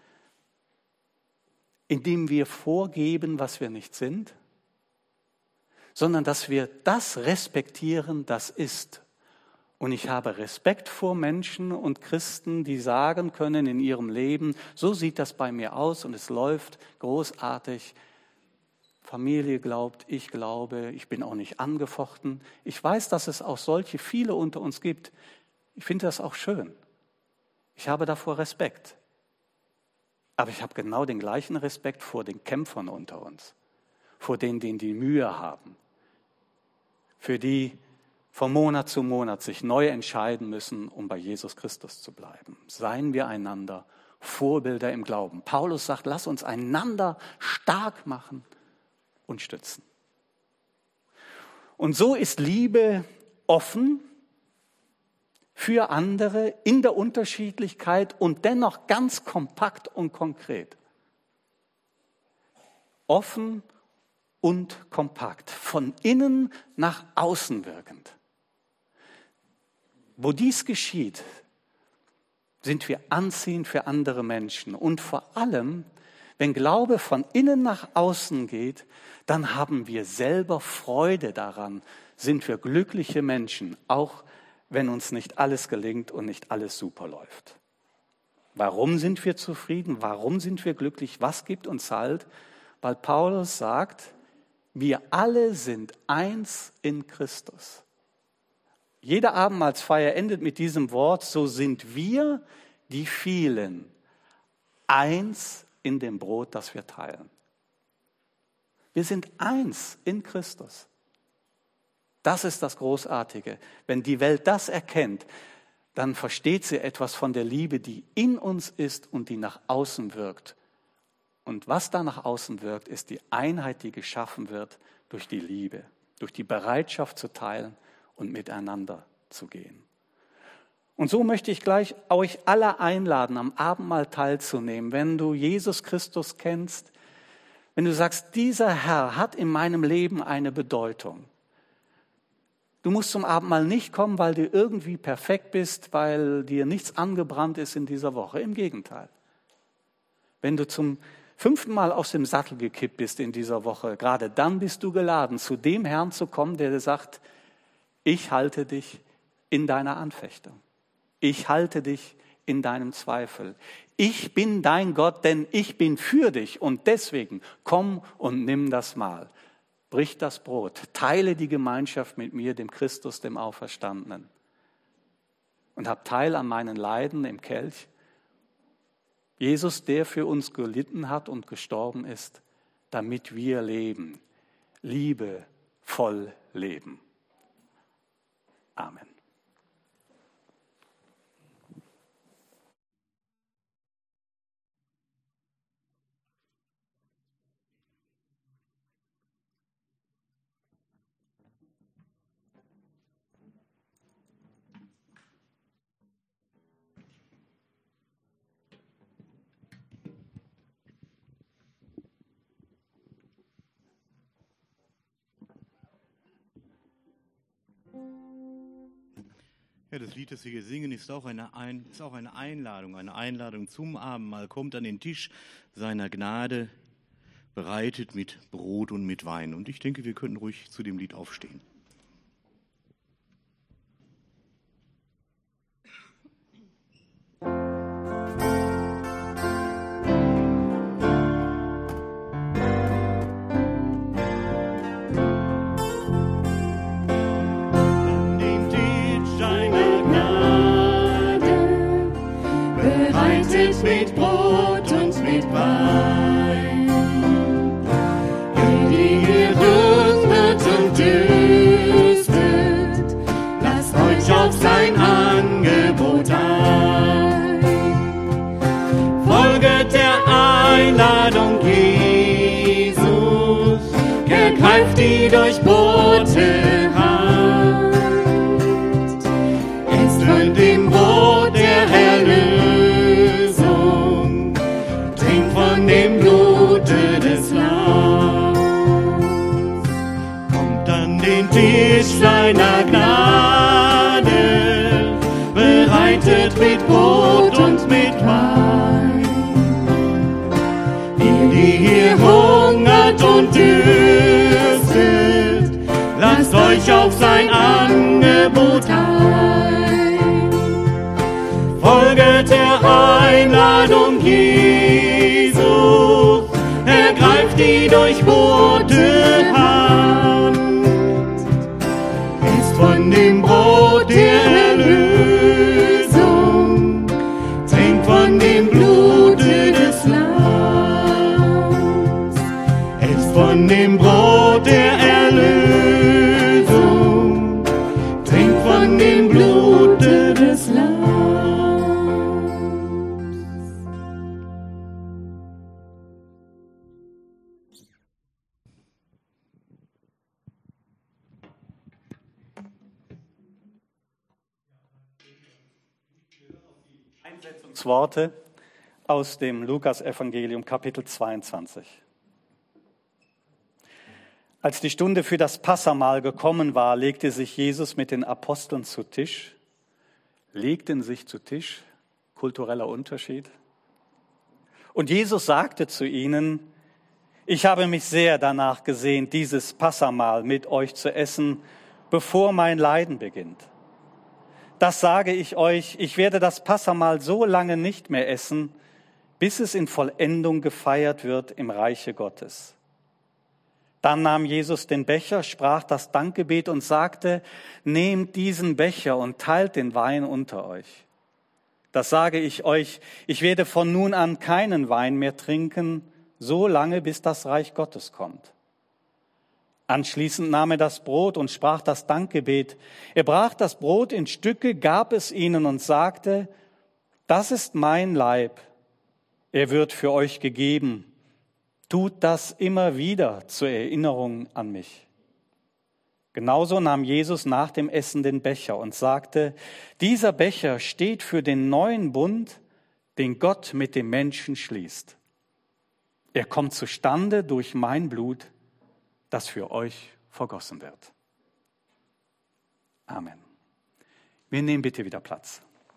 indem wir vorgeben, was wir nicht sind, sondern dass wir das respektieren, das ist. Und ich habe Respekt vor Menschen und Christen, die sagen können in ihrem Leben, so sieht das bei mir aus und es läuft großartig. Familie glaubt, ich glaube, ich bin auch nicht angefochten. Ich weiß, dass es auch solche viele unter uns gibt. Ich finde das auch schön. Ich habe davor Respekt. Aber ich habe genau den gleichen Respekt vor den Kämpfern unter uns, vor denen, die die Mühe haben, für die von Monat zu Monat sich neu entscheiden müssen, um bei Jesus Christus zu bleiben. Seien wir einander Vorbilder im Glauben. Paulus sagt, lass uns einander stark machen und stützen. Und so ist Liebe offen für andere in der Unterschiedlichkeit und dennoch ganz kompakt und konkret. Offen und kompakt, von innen nach außen wirkend. Wo dies geschieht, sind wir anziehend für andere Menschen. Und vor allem, wenn Glaube von innen nach außen geht, dann haben wir selber Freude daran, sind wir glückliche Menschen, auch wenn uns nicht alles gelingt und nicht alles super läuft. Warum sind wir zufrieden? Warum sind wir glücklich? Was gibt uns Halt? Weil Paulus sagt, wir alle sind eins in Christus. Jede Abendmahlsfeier endet mit diesem Wort, so sind wir, die vielen, eins in dem Brot, das wir teilen. Wir sind eins in Christus. Das ist das Großartige. Wenn die Welt das erkennt, dann versteht sie etwas von der Liebe, die in uns ist und die nach außen wirkt. Und was da nach außen wirkt, ist die Einheit, die geschaffen wird durch die Liebe, durch die Bereitschaft zu teilen und miteinander zu gehen. Und so möchte ich gleich euch alle einladen, am Abendmahl teilzunehmen, wenn du Jesus Christus kennst, wenn du sagst, dieser Herr hat in meinem Leben eine Bedeutung. Du musst zum Abendmahl nicht kommen, weil du irgendwie perfekt bist, weil dir nichts angebrannt ist in dieser Woche. Im Gegenteil. Wenn du zum fünften Mal aus dem Sattel gekippt bist in dieser Woche, gerade dann bist du geladen, zu dem Herrn zu kommen, der dir sagt, ich halte dich in deiner Anfechtung. Ich halte dich in deinem Zweifel. Ich bin dein Gott, denn ich bin für dich und deswegen komm und nimm das Mahl. Brich das Brot, teile die Gemeinschaft mit mir, dem Christus, dem Auferstandenen. Und hab Teil an meinen Leiden im Kelch. Jesus, der für uns gelitten hat und gestorben ist, damit wir leben. Liebe voll leben. Amen. Ja, das Lied, das wir hier singen, ist auch, eine Ein, ist auch eine Einladung, eine Einladung zum Abendmahl. Kommt an den Tisch seiner Gnade, bereitet mit Brot und mit Wein. Und ich denke, wir könnten ruhig zu dem Lied aufstehen. bereitet mit Brot und mit Wein. Ihr, die ihr dürstet und dürstet, lasst euch auf sein Angebot ein. Folget der Einladung Jesus, ergreift die durchbohrte Hand. Esst von dem Brot der Erlösung, trinkt von dem Blute des Lamms. Kommt an den Tisch seiner Gnade, bereitet mit Brot und mit Wein. Ihr, die hier hungert und dürstet, lasst euch auf sein Angebot ein. Folget der Einladung Jesus, ergreift die durchbohrte Hand. Esst von dem Brot der Erlösung, trinkt von dem Blute des Lamms. Esst von dem Brot der Erlösung, trinkt von dem Blute des Lamms. Worte aus dem Lukas-Evangelium, Kapitel zweiundzwanzig. Als die Stunde für das Passamahl gekommen war, legte sich Jesus mit den Aposteln zu Tisch. Legten sich zu Tisch, kultureller Unterschied. Und Jesus sagte zu ihnen: Ich habe mich sehr danach gesehnt, dieses Passamahl mit euch zu essen, bevor mein Leiden beginnt. Das sage ich euch, ich werde das Passamahl so lange nicht mehr essen, bis es in Vollendung gefeiert wird im Reiche Gottes. Dann nahm Jesus den Becher, sprach das Dankgebet und sagte: Nehmt diesen Becher und teilt den Wein unter euch. Das sage ich euch, ich werde von nun an keinen Wein mehr trinken, so lange bis das Reich Gottes kommt. Anschließend nahm er das Brot und sprach das Dankgebet. Er brach das Brot in Stücke, gab es ihnen und sagte: Das ist mein Leib, er wird für euch gegeben. Tut das immer wieder zur Erinnerung an mich. Genauso nahm Jesus nach dem Essen den Becher und sagte: Dieser Becher steht für den neuen Bund, den Gott mit dem Menschen schließt. Er kommt zustande durch mein Blut, das für euch vergossen wird. Amen. Wir nehmen bitte wieder Platz.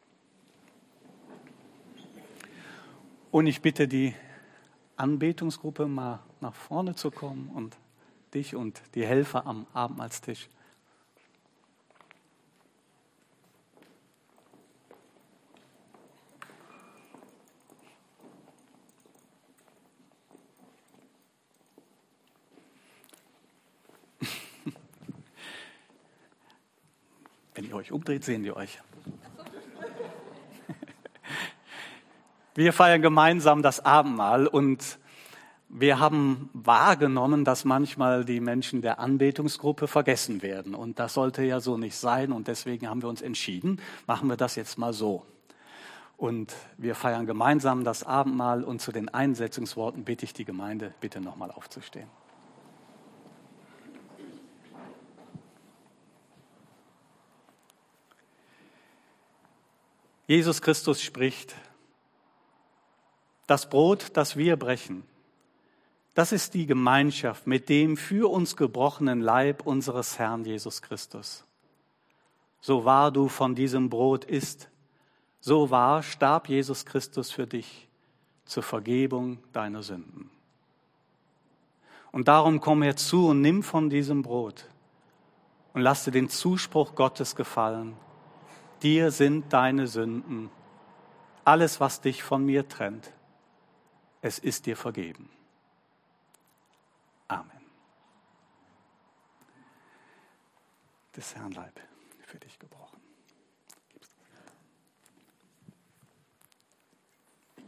Und ich bitte die Anbetungsgruppe mal nach vorne zu kommen und dich und die Helfer am Abendmahlstisch. Wenn ihr euch umdreht, sehen die euch. Wir feiern gemeinsam das Abendmahl und wir haben wahrgenommen, dass manchmal die Menschen der Anbetungsgruppe vergessen werden. Und das sollte ja so nicht sein und deswegen haben wir uns entschieden, machen wir das jetzt mal so. Und wir feiern gemeinsam das Abendmahl und zu den Einsetzungsworten bitte ich die Gemeinde, bitte nochmal aufzustehen. Jesus Christus spricht: Das Brot, das wir brechen, das ist die Gemeinschaft mit dem für uns gebrochenen Leib unseres Herrn Jesus Christus. So wahr du von diesem Brot isst, so wahr starb Jesus Christus für dich zur Vergebung deiner Sünden. Und darum komm herzu und nimm von diesem Brot und lass dir den Zuspruch Gottes gefallen: Dir sind deine Sünden, alles, was dich von mir trennt, es ist dir vergeben. Amen. Des Herrn Leib für dich gebrochen.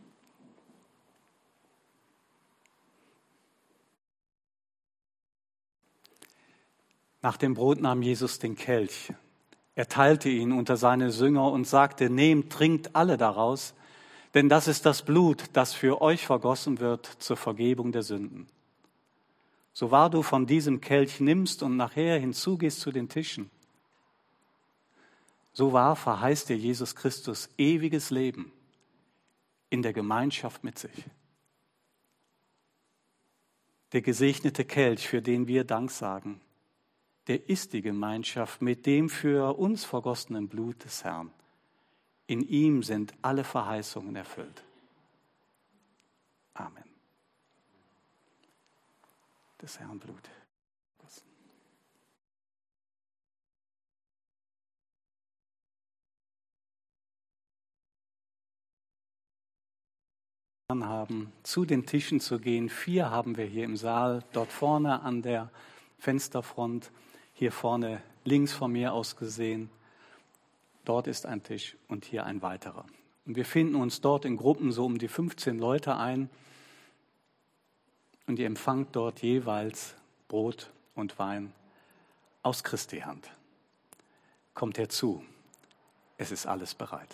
Nach dem Brot nahm Jesus den Kelch. Er teilte ihn unter seine Jünger und sagte, nehmt, trinkt alle daraus, denn das ist das Blut, das für euch vergossen wird zur Vergebung der Sünden. So wahr du von diesem Kelch nimmst und nachher hinzugehst zu den Tischen, so wahr verheißt dir Jesus Christus ewiges Leben in der Gemeinschaft mit sich. Der gesegnete Kelch, für den wir Dank sagen, der ist die Gemeinschaft mit dem für uns vergossenen Blut des Herrn. In ihm sind alle Verheißungen erfüllt. Amen. Des Herrn Blut. Haben, zu den Tischen zu gehen. Vier haben wir hier im Saal, dort vorne an der Fensterfront, hier vorne links von mir aus gesehen. Dort ist ein Tisch und hier ein weiterer. Und wir finden uns dort in Gruppen so um die fünfzehn Leute ein und ihr empfangt dort jeweils Brot und Wein aus Christi Hand. Kommt herzu, es ist alles bereit.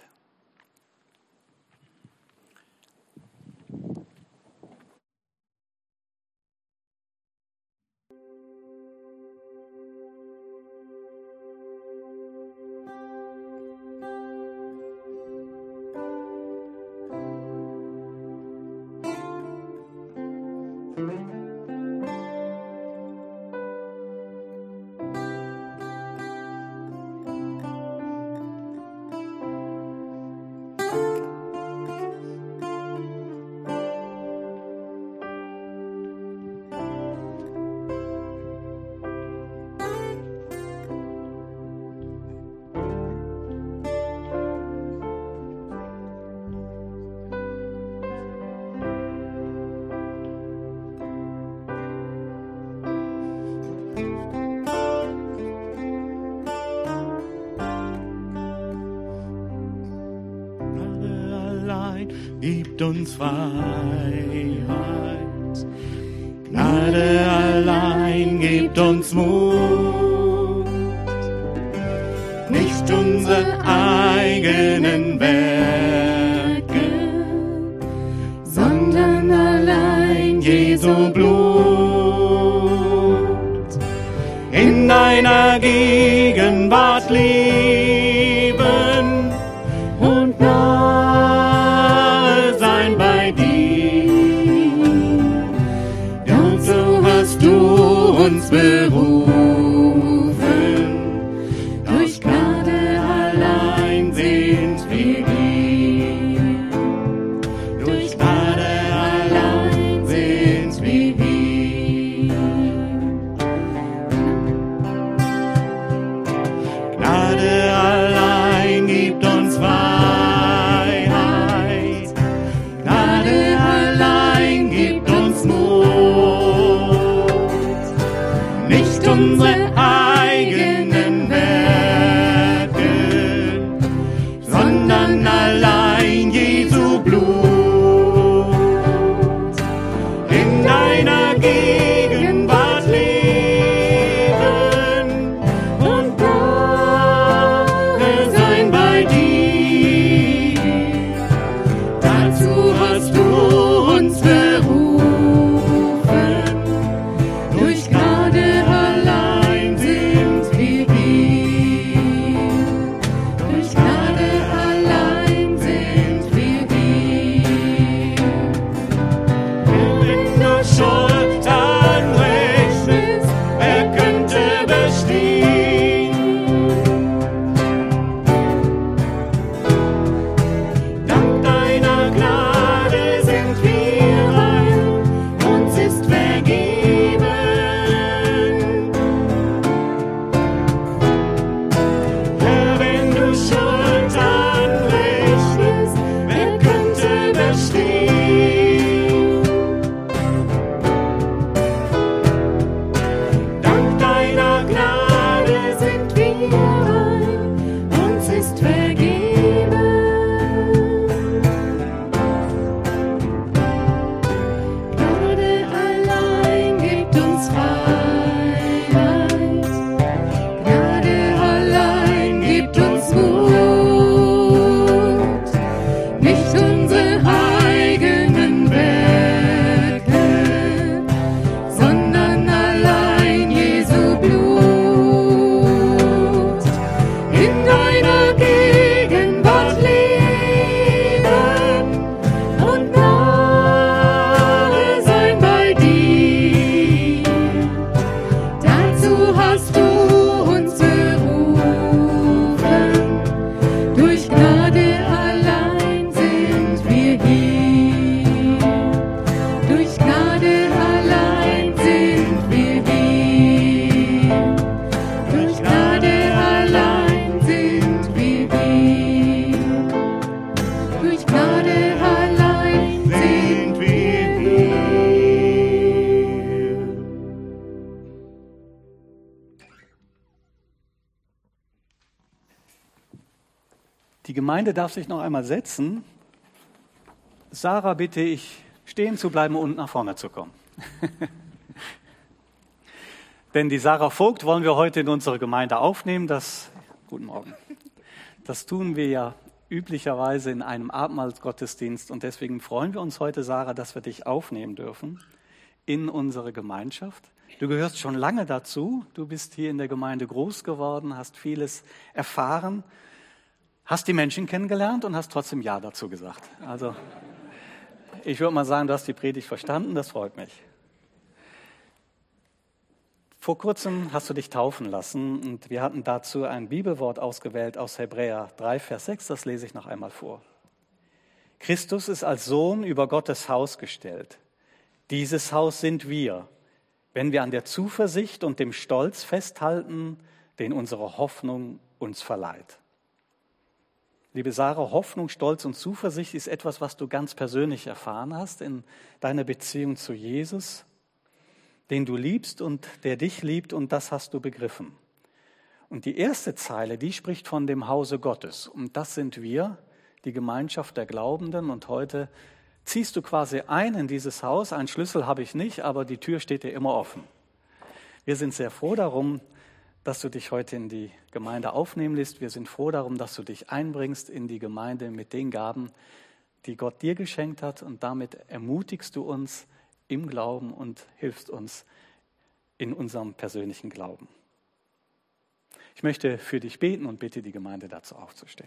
Gibt uns Freiheit. Gnade allein gibt uns Mut. Nicht unsere eigenen Werke, sondern allein Jesu Blut. In deiner Gegenwart leben und nahe sein bei dir. Dazu hast du uns berufen. Durch Gnade allein sind wir hier. Durch Gnade allein sind wir hier. Gnade allein gibt uns Freiheit. Gnade allein gibt uns Mut. Nicht unsere eigenen Werke, sondern durch Gnade allein sind wir hier. Die Gemeinde darf sich noch einmal setzen. Sarah bitte ich, stehen zu bleiben und nach vorne zu kommen. Denn die Sarah Vogt wollen wir heute in unsere Gemeinde aufnehmen. Das, guten Morgen. Das tun wir ja üblicherweise in einem Abendmahlsgottesdienst und deswegen freuen wir uns heute, Sarah, dass wir dich aufnehmen dürfen in unsere Gemeinschaft. Du gehörst schon lange dazu. Du bist hier in der Gemeinde groß geworden, hast vieles erfahren, hast die Menschen kennengelernt und hast trotzdem Ja dazu gesagt. Also ich würde mal sagen, du hast die Predigt verstanden, das freut mich. Vor kurzem hast du dich taufen lassen und wir hatten dazu ein Bibelwort ausgewählt aus Hebräer drei, Vers sechs, das lese ich noch einmal vor. Christus ist als Sohn über Gottes Haus gestellt. Dieses Haus sind wir, wenn wir an der Zuversicht und dem Stolz festhalten, den unsere Hoffnung uns verleiht. Liebe Sarah, Hoffnung, Stolz und Zuversicht ist etwas, was du ganz persönlich erfahren hast in deiner Beziehung zu Jesus, den du liebst und der dich liebt, und das hast du begriffen. Und die erste Zeile, die spricht von dem Hause Gottes. Und das sind wir, die Gemeinschaft der Glaubenden. Und heute ziehst du quasi ein in dieses Haus. Einen Schlüssel habe ich nicht, aber die Tür steht dir immer offen. Wir sind sehr froh darum, dass du dich heute in die Gemeinde aufnehmen lässt. Wir sind froh darum, dass du dich einbringst in die Gemeinde mit den Gaben, die Gott dir geschenkt hat. Und damit ermutigst du uns im Glauben und hilfst uns in unserem persönlichen Glauben. Ich möchte für dich beten und bitte die Gemeinde dazu aufzustehen.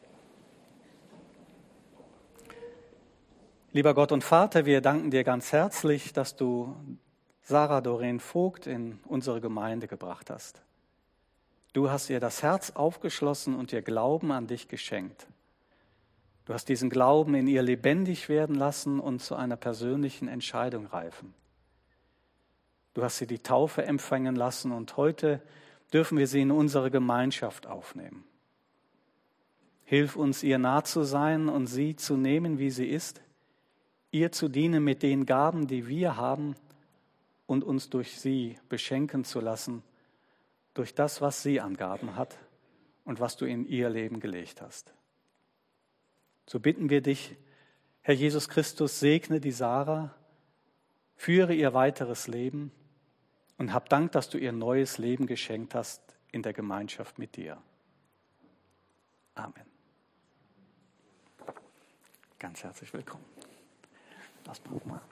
Lieber Gott und Vater, wir danken dir ganz herzlich, dass du Sarah Doreen Vogt in unsere Gemeinde gebracht hast. Du hast ihr das Herz aufgeschlossen und ihr Glauben an dich geschenkt. Du hast diesen Glauben in ihr lebendig werden lassen und zu einer persönlichen Entscheidung reifen. Du hast sie die Taufe empfangen lassen und heute dürfen wir sie in unsere Gemeinschaft aufnehmen. Hilf uns, ihr nah zu sein und sie zu nehmen, wie sie ist, ihr zu dienen mit den Gaben, die wir haben, und uns durch sie beschenken zu lassen, durch das, was sie an Gaben hat und was du in ihr Leben gelegt hast. So bitten wir dich, Herr Jesus Christus, segne die Sarah, führe ihr weiteres Leben und hab Dank, dass du ihr neues Leben geschenkt hast in der Gemeinschaft mit dir. Amen. Ganz herzlich willkommen. Lass mal mal.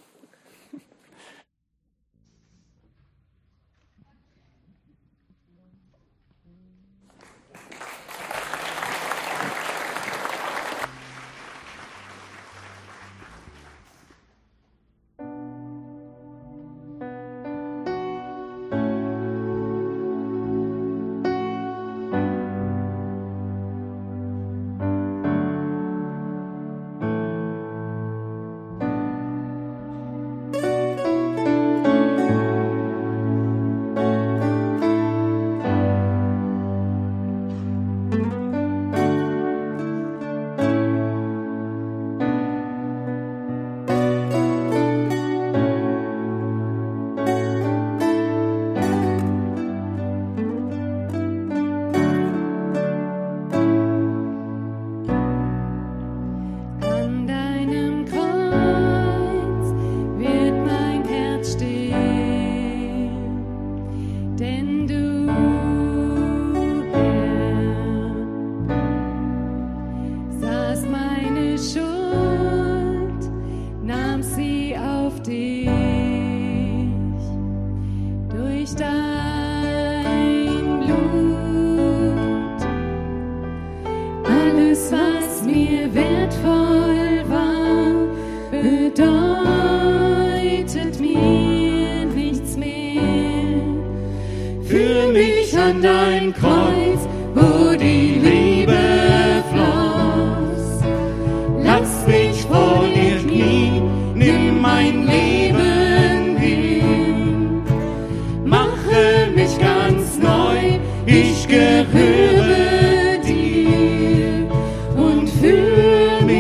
An dein Kreuz, wo die Liebe floss. Lass mich vor dir knien, nimm mein Leben hin. Mache mich ganz neu, ich gehöre dir und fühl mich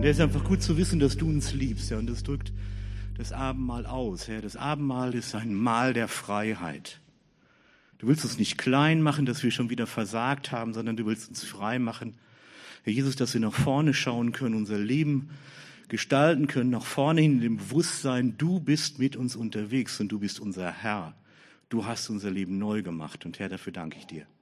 Und es ist einfach gut zu wissen, dass du uns liebst, Herr. Und das drückt das Abendmahl aus, Herr. Das Abendmahl ist ein Mahl der Freiheit. Du willst uns nicht klein machen, dass wir schon wieder versagt haben, sondern du willst uns frei machen. Herr Jesus, dass wir nach vorne schauen können, unser Leben gestalten können, nach vorne hin in dem Bewusstsein, du bist mit uns unterwegs und du bist unser Herr. Du hast unser Leben neu gemacht und Herr, dafür danke ich dir.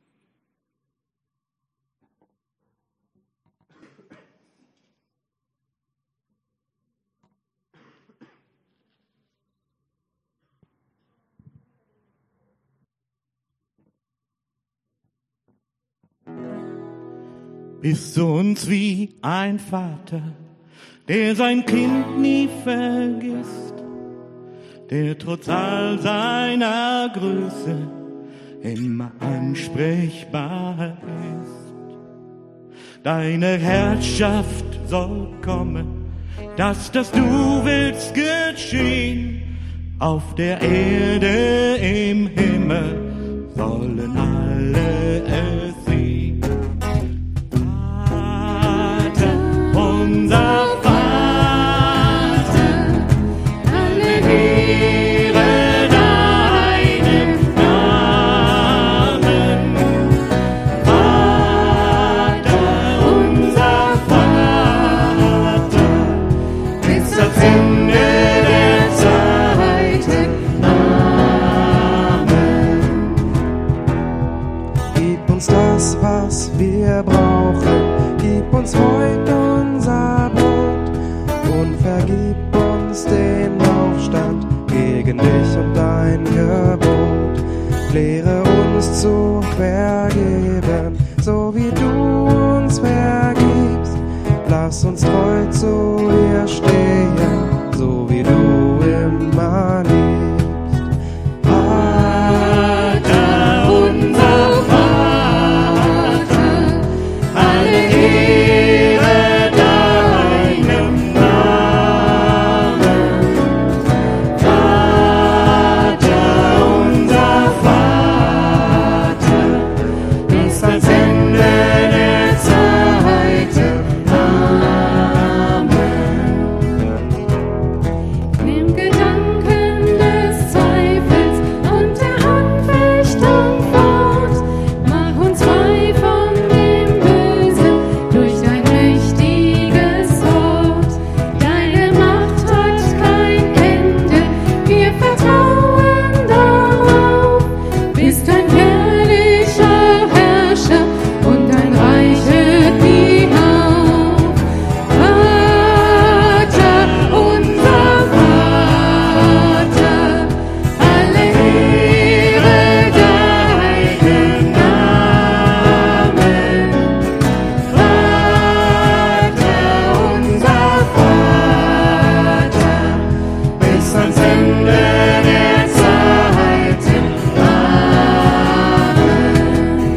Bist du uns wie ein Vater, der sein Kind nie vergisst, der trotz all seiner Größe immer ansprechbar ist. Deine Herrschaft soll kommen, dass das du willst geschehen. Auf der Erde, im Himmel sollen alle es sehen. Vater, unser Vater, alle Ehre deinem Namen. Vater, unser Vater, bis ans Ende der Zeiten. Amen. Gib uns das, was wir brauchen. Gib uns heute unser Brot und vergib uns den Aufstand gegen dich und dein Gebot. Lehre uns zu vergeben, so wie du uns vergibst. Lass uns treu zu dir stehen, so wie du immer liebst. Vater, unser Vater, alle Ehre deinem Namen. Vater, unser Vater, bis ans Ende der Zeiten. Nimm Gedanken des Zweifels und der Anfechtung fort. Mach uns frei von dem Bösen durch dein mächtiges Wort. Deine Macht hat kein Ende, wir vertrauen darauf. Bist ein herrlicher Herrscher und dein Reich hört nie auf. Vater, unser Vater, alle Ehre deinem Namen. Vater, unser Vater, bis ans Ende der Zeiten. Amen.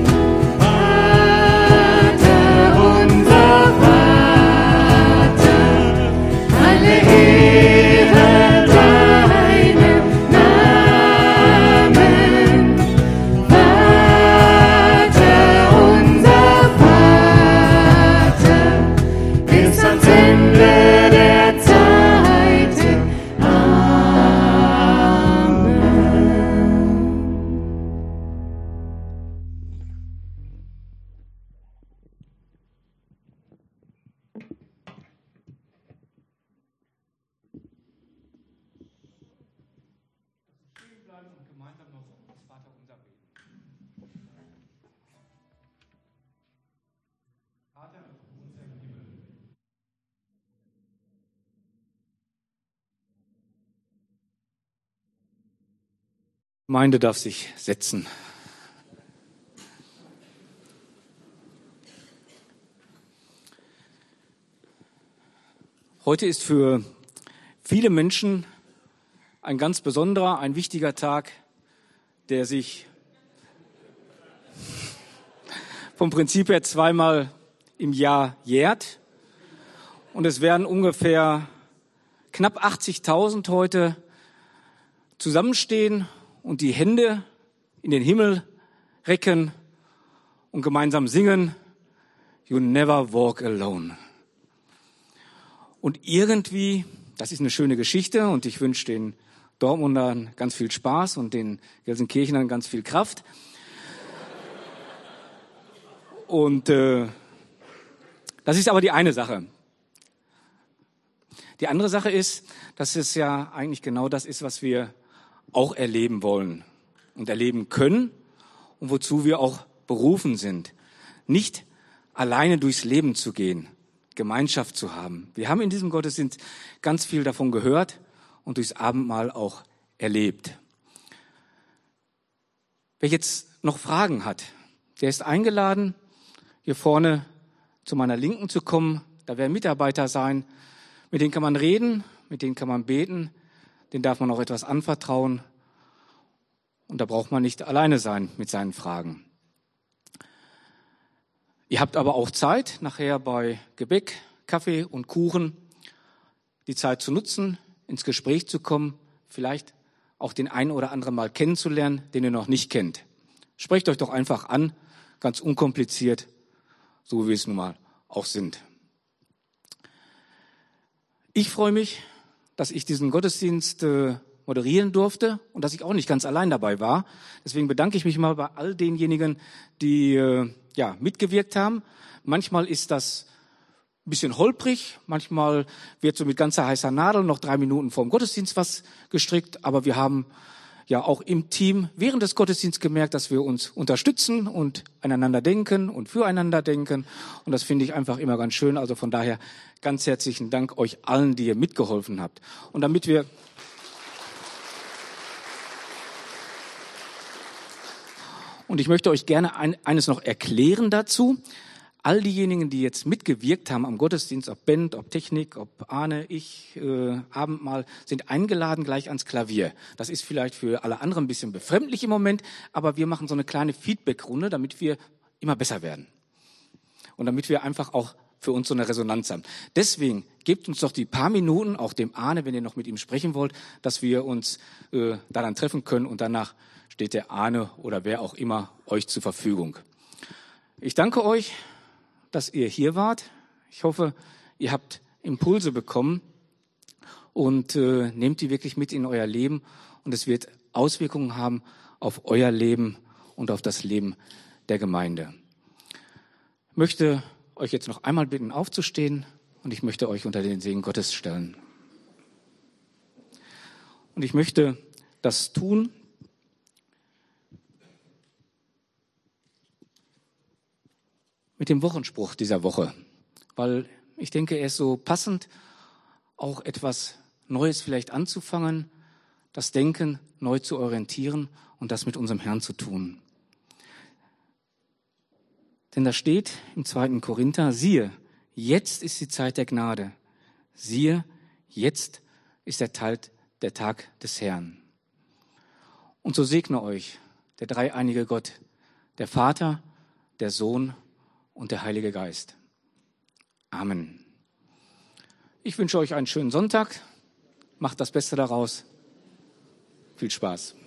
Vater, unser Vater, alle Ehre deinem Namen. Vater, unser Vater, bis ans Ende der Zeiten. Amen. Gemeinde darf sich setzen. Heute ist für viele Menschen ein ganz besonderer, ein wichtiger Tag, der sich vom Prinzip her zweimal im Jahr jährt. Und es werden ungefähr knapp achtzigtausend heute zusammenstehen und die Hände in den Himmel recken und gemeinsam singen, You never walk alone. Und irgendwie, das ist eine schöne Geschichte und ich wünsche den Dortmundern ganz viel Spaß und den Gelsenkirchenern ganz viel Kraft. Und äh, das ist aber die eine Sache. Die andere Sache ist, dass es ja eigentlich genau das ist, was wir auch erleben wollen und erleben können und wozu wir auch berufen sind. Nicht alleine durchs Leben zu gehen, Gemeinschaft zu haben. Wir haben in diesem Gottesdienst ganz viel davon gehört und durchs Abendmahl auch erlebt. Wer jetzt noch Fragen hat, der ist eingeladen, hier vorne zu meiner Linken zu kommen. Da werden Mitarbeiter sein, mit denen kann man reden, mit denen kann man beten, denen darf man auch etwas anvertrauen. Und da braucht man nicht alleine sein mit seinen Fragen. Ihr habt aber auch Zeit, nachher bei Gebäck, Kaffee und Kuchen die Zeit zu nutzen, ins Gespräch zu kommen, vielleicht auch den einen oder anderen mal kennenzulernen, den ihr noch nicht kennt. Sprecht euch doch einfach an, ganz unkompliziert, so wie wir es nun mal auch sind. Ich freue mich, dass ich diesen Gottesdienst äh, moderieren durfte und dass ich auch nicht ganz allein dabei war. Deswegen bedanke ich mich mal bei all denjenigen, die äh, ja mitgewirkt haben. Manchmal ist das ein bisschen holprig, manchmal wird so mit ganzer heißer Nadel noch drei Minuten vor dem Gottesdienst was gestrickt, aber wir haben ja auch im Team während des Gottesdienstes gemerkt, dass wir uns unterstützen und aneinander denken und füreinander denken. Und das finde ich einfach immer ganz schön. Also von daher ganz herzlichen Dank euch allen, die ihr mitgeholfen habt. Und damit wir Und ich möchte euch gerne ein, eines noch erklären dazu. All diejenigen, die jetzt mitgewirkt haben am Gottesdienst, ob Band, ob Technik, ob Arne, ich, äh, Abendmahl, sind eingeladen gleich ans Klavier. Das ist vielleicht für alle anderen ein bisschen befremdlich im Moment, aber wir machen so eine kleine Feedback-Runde, damit wir immer besser werden. Und damit wir einfach auch für uns so eine Resonanz haben. Deswegen gebt uns doch die paar Minuten, auch dem Arne, wenn ihr noch mit ihm sprechen wollt, dass wir uns äh, daran treffen können und danach steht der Arne oder wer auch immer euch zur Verfügung. Ich danke euch, dass ihr hier wart. Ich hoffe, ihr habt Impulse bekommen und äh, nehmt die wirklich mit in euer Leben und es wird Auswirkungen haben auf euer Leben und auf das Leben der Gemeinde. Ich möchte euch jetzt noch einmal bitten, aufzustehen und ich möchte euch unter den Segen Gottes stellen. Und ich möchte das tun, mit dem Wochenspruch dieser Woche, weil ich denke, er ist so passend, auch etwas Neues vielleicht anzufangen, das Denken neu zu orientieren und das mit unserem Herrn zu tun. Denn da steht im zweiten Korinther, siehe, jetzt ist die Zeit der Gnade. Siehe, jetzt ist der, Teil, der Tag des Herrn. Und so segne euch der dreieinige Gott, der Vater, der Sohn und der Heilige Geist. Amen. Ich wünsche euch einen schönen Sonntag. Macht das Beste daraus. Viel Spaß.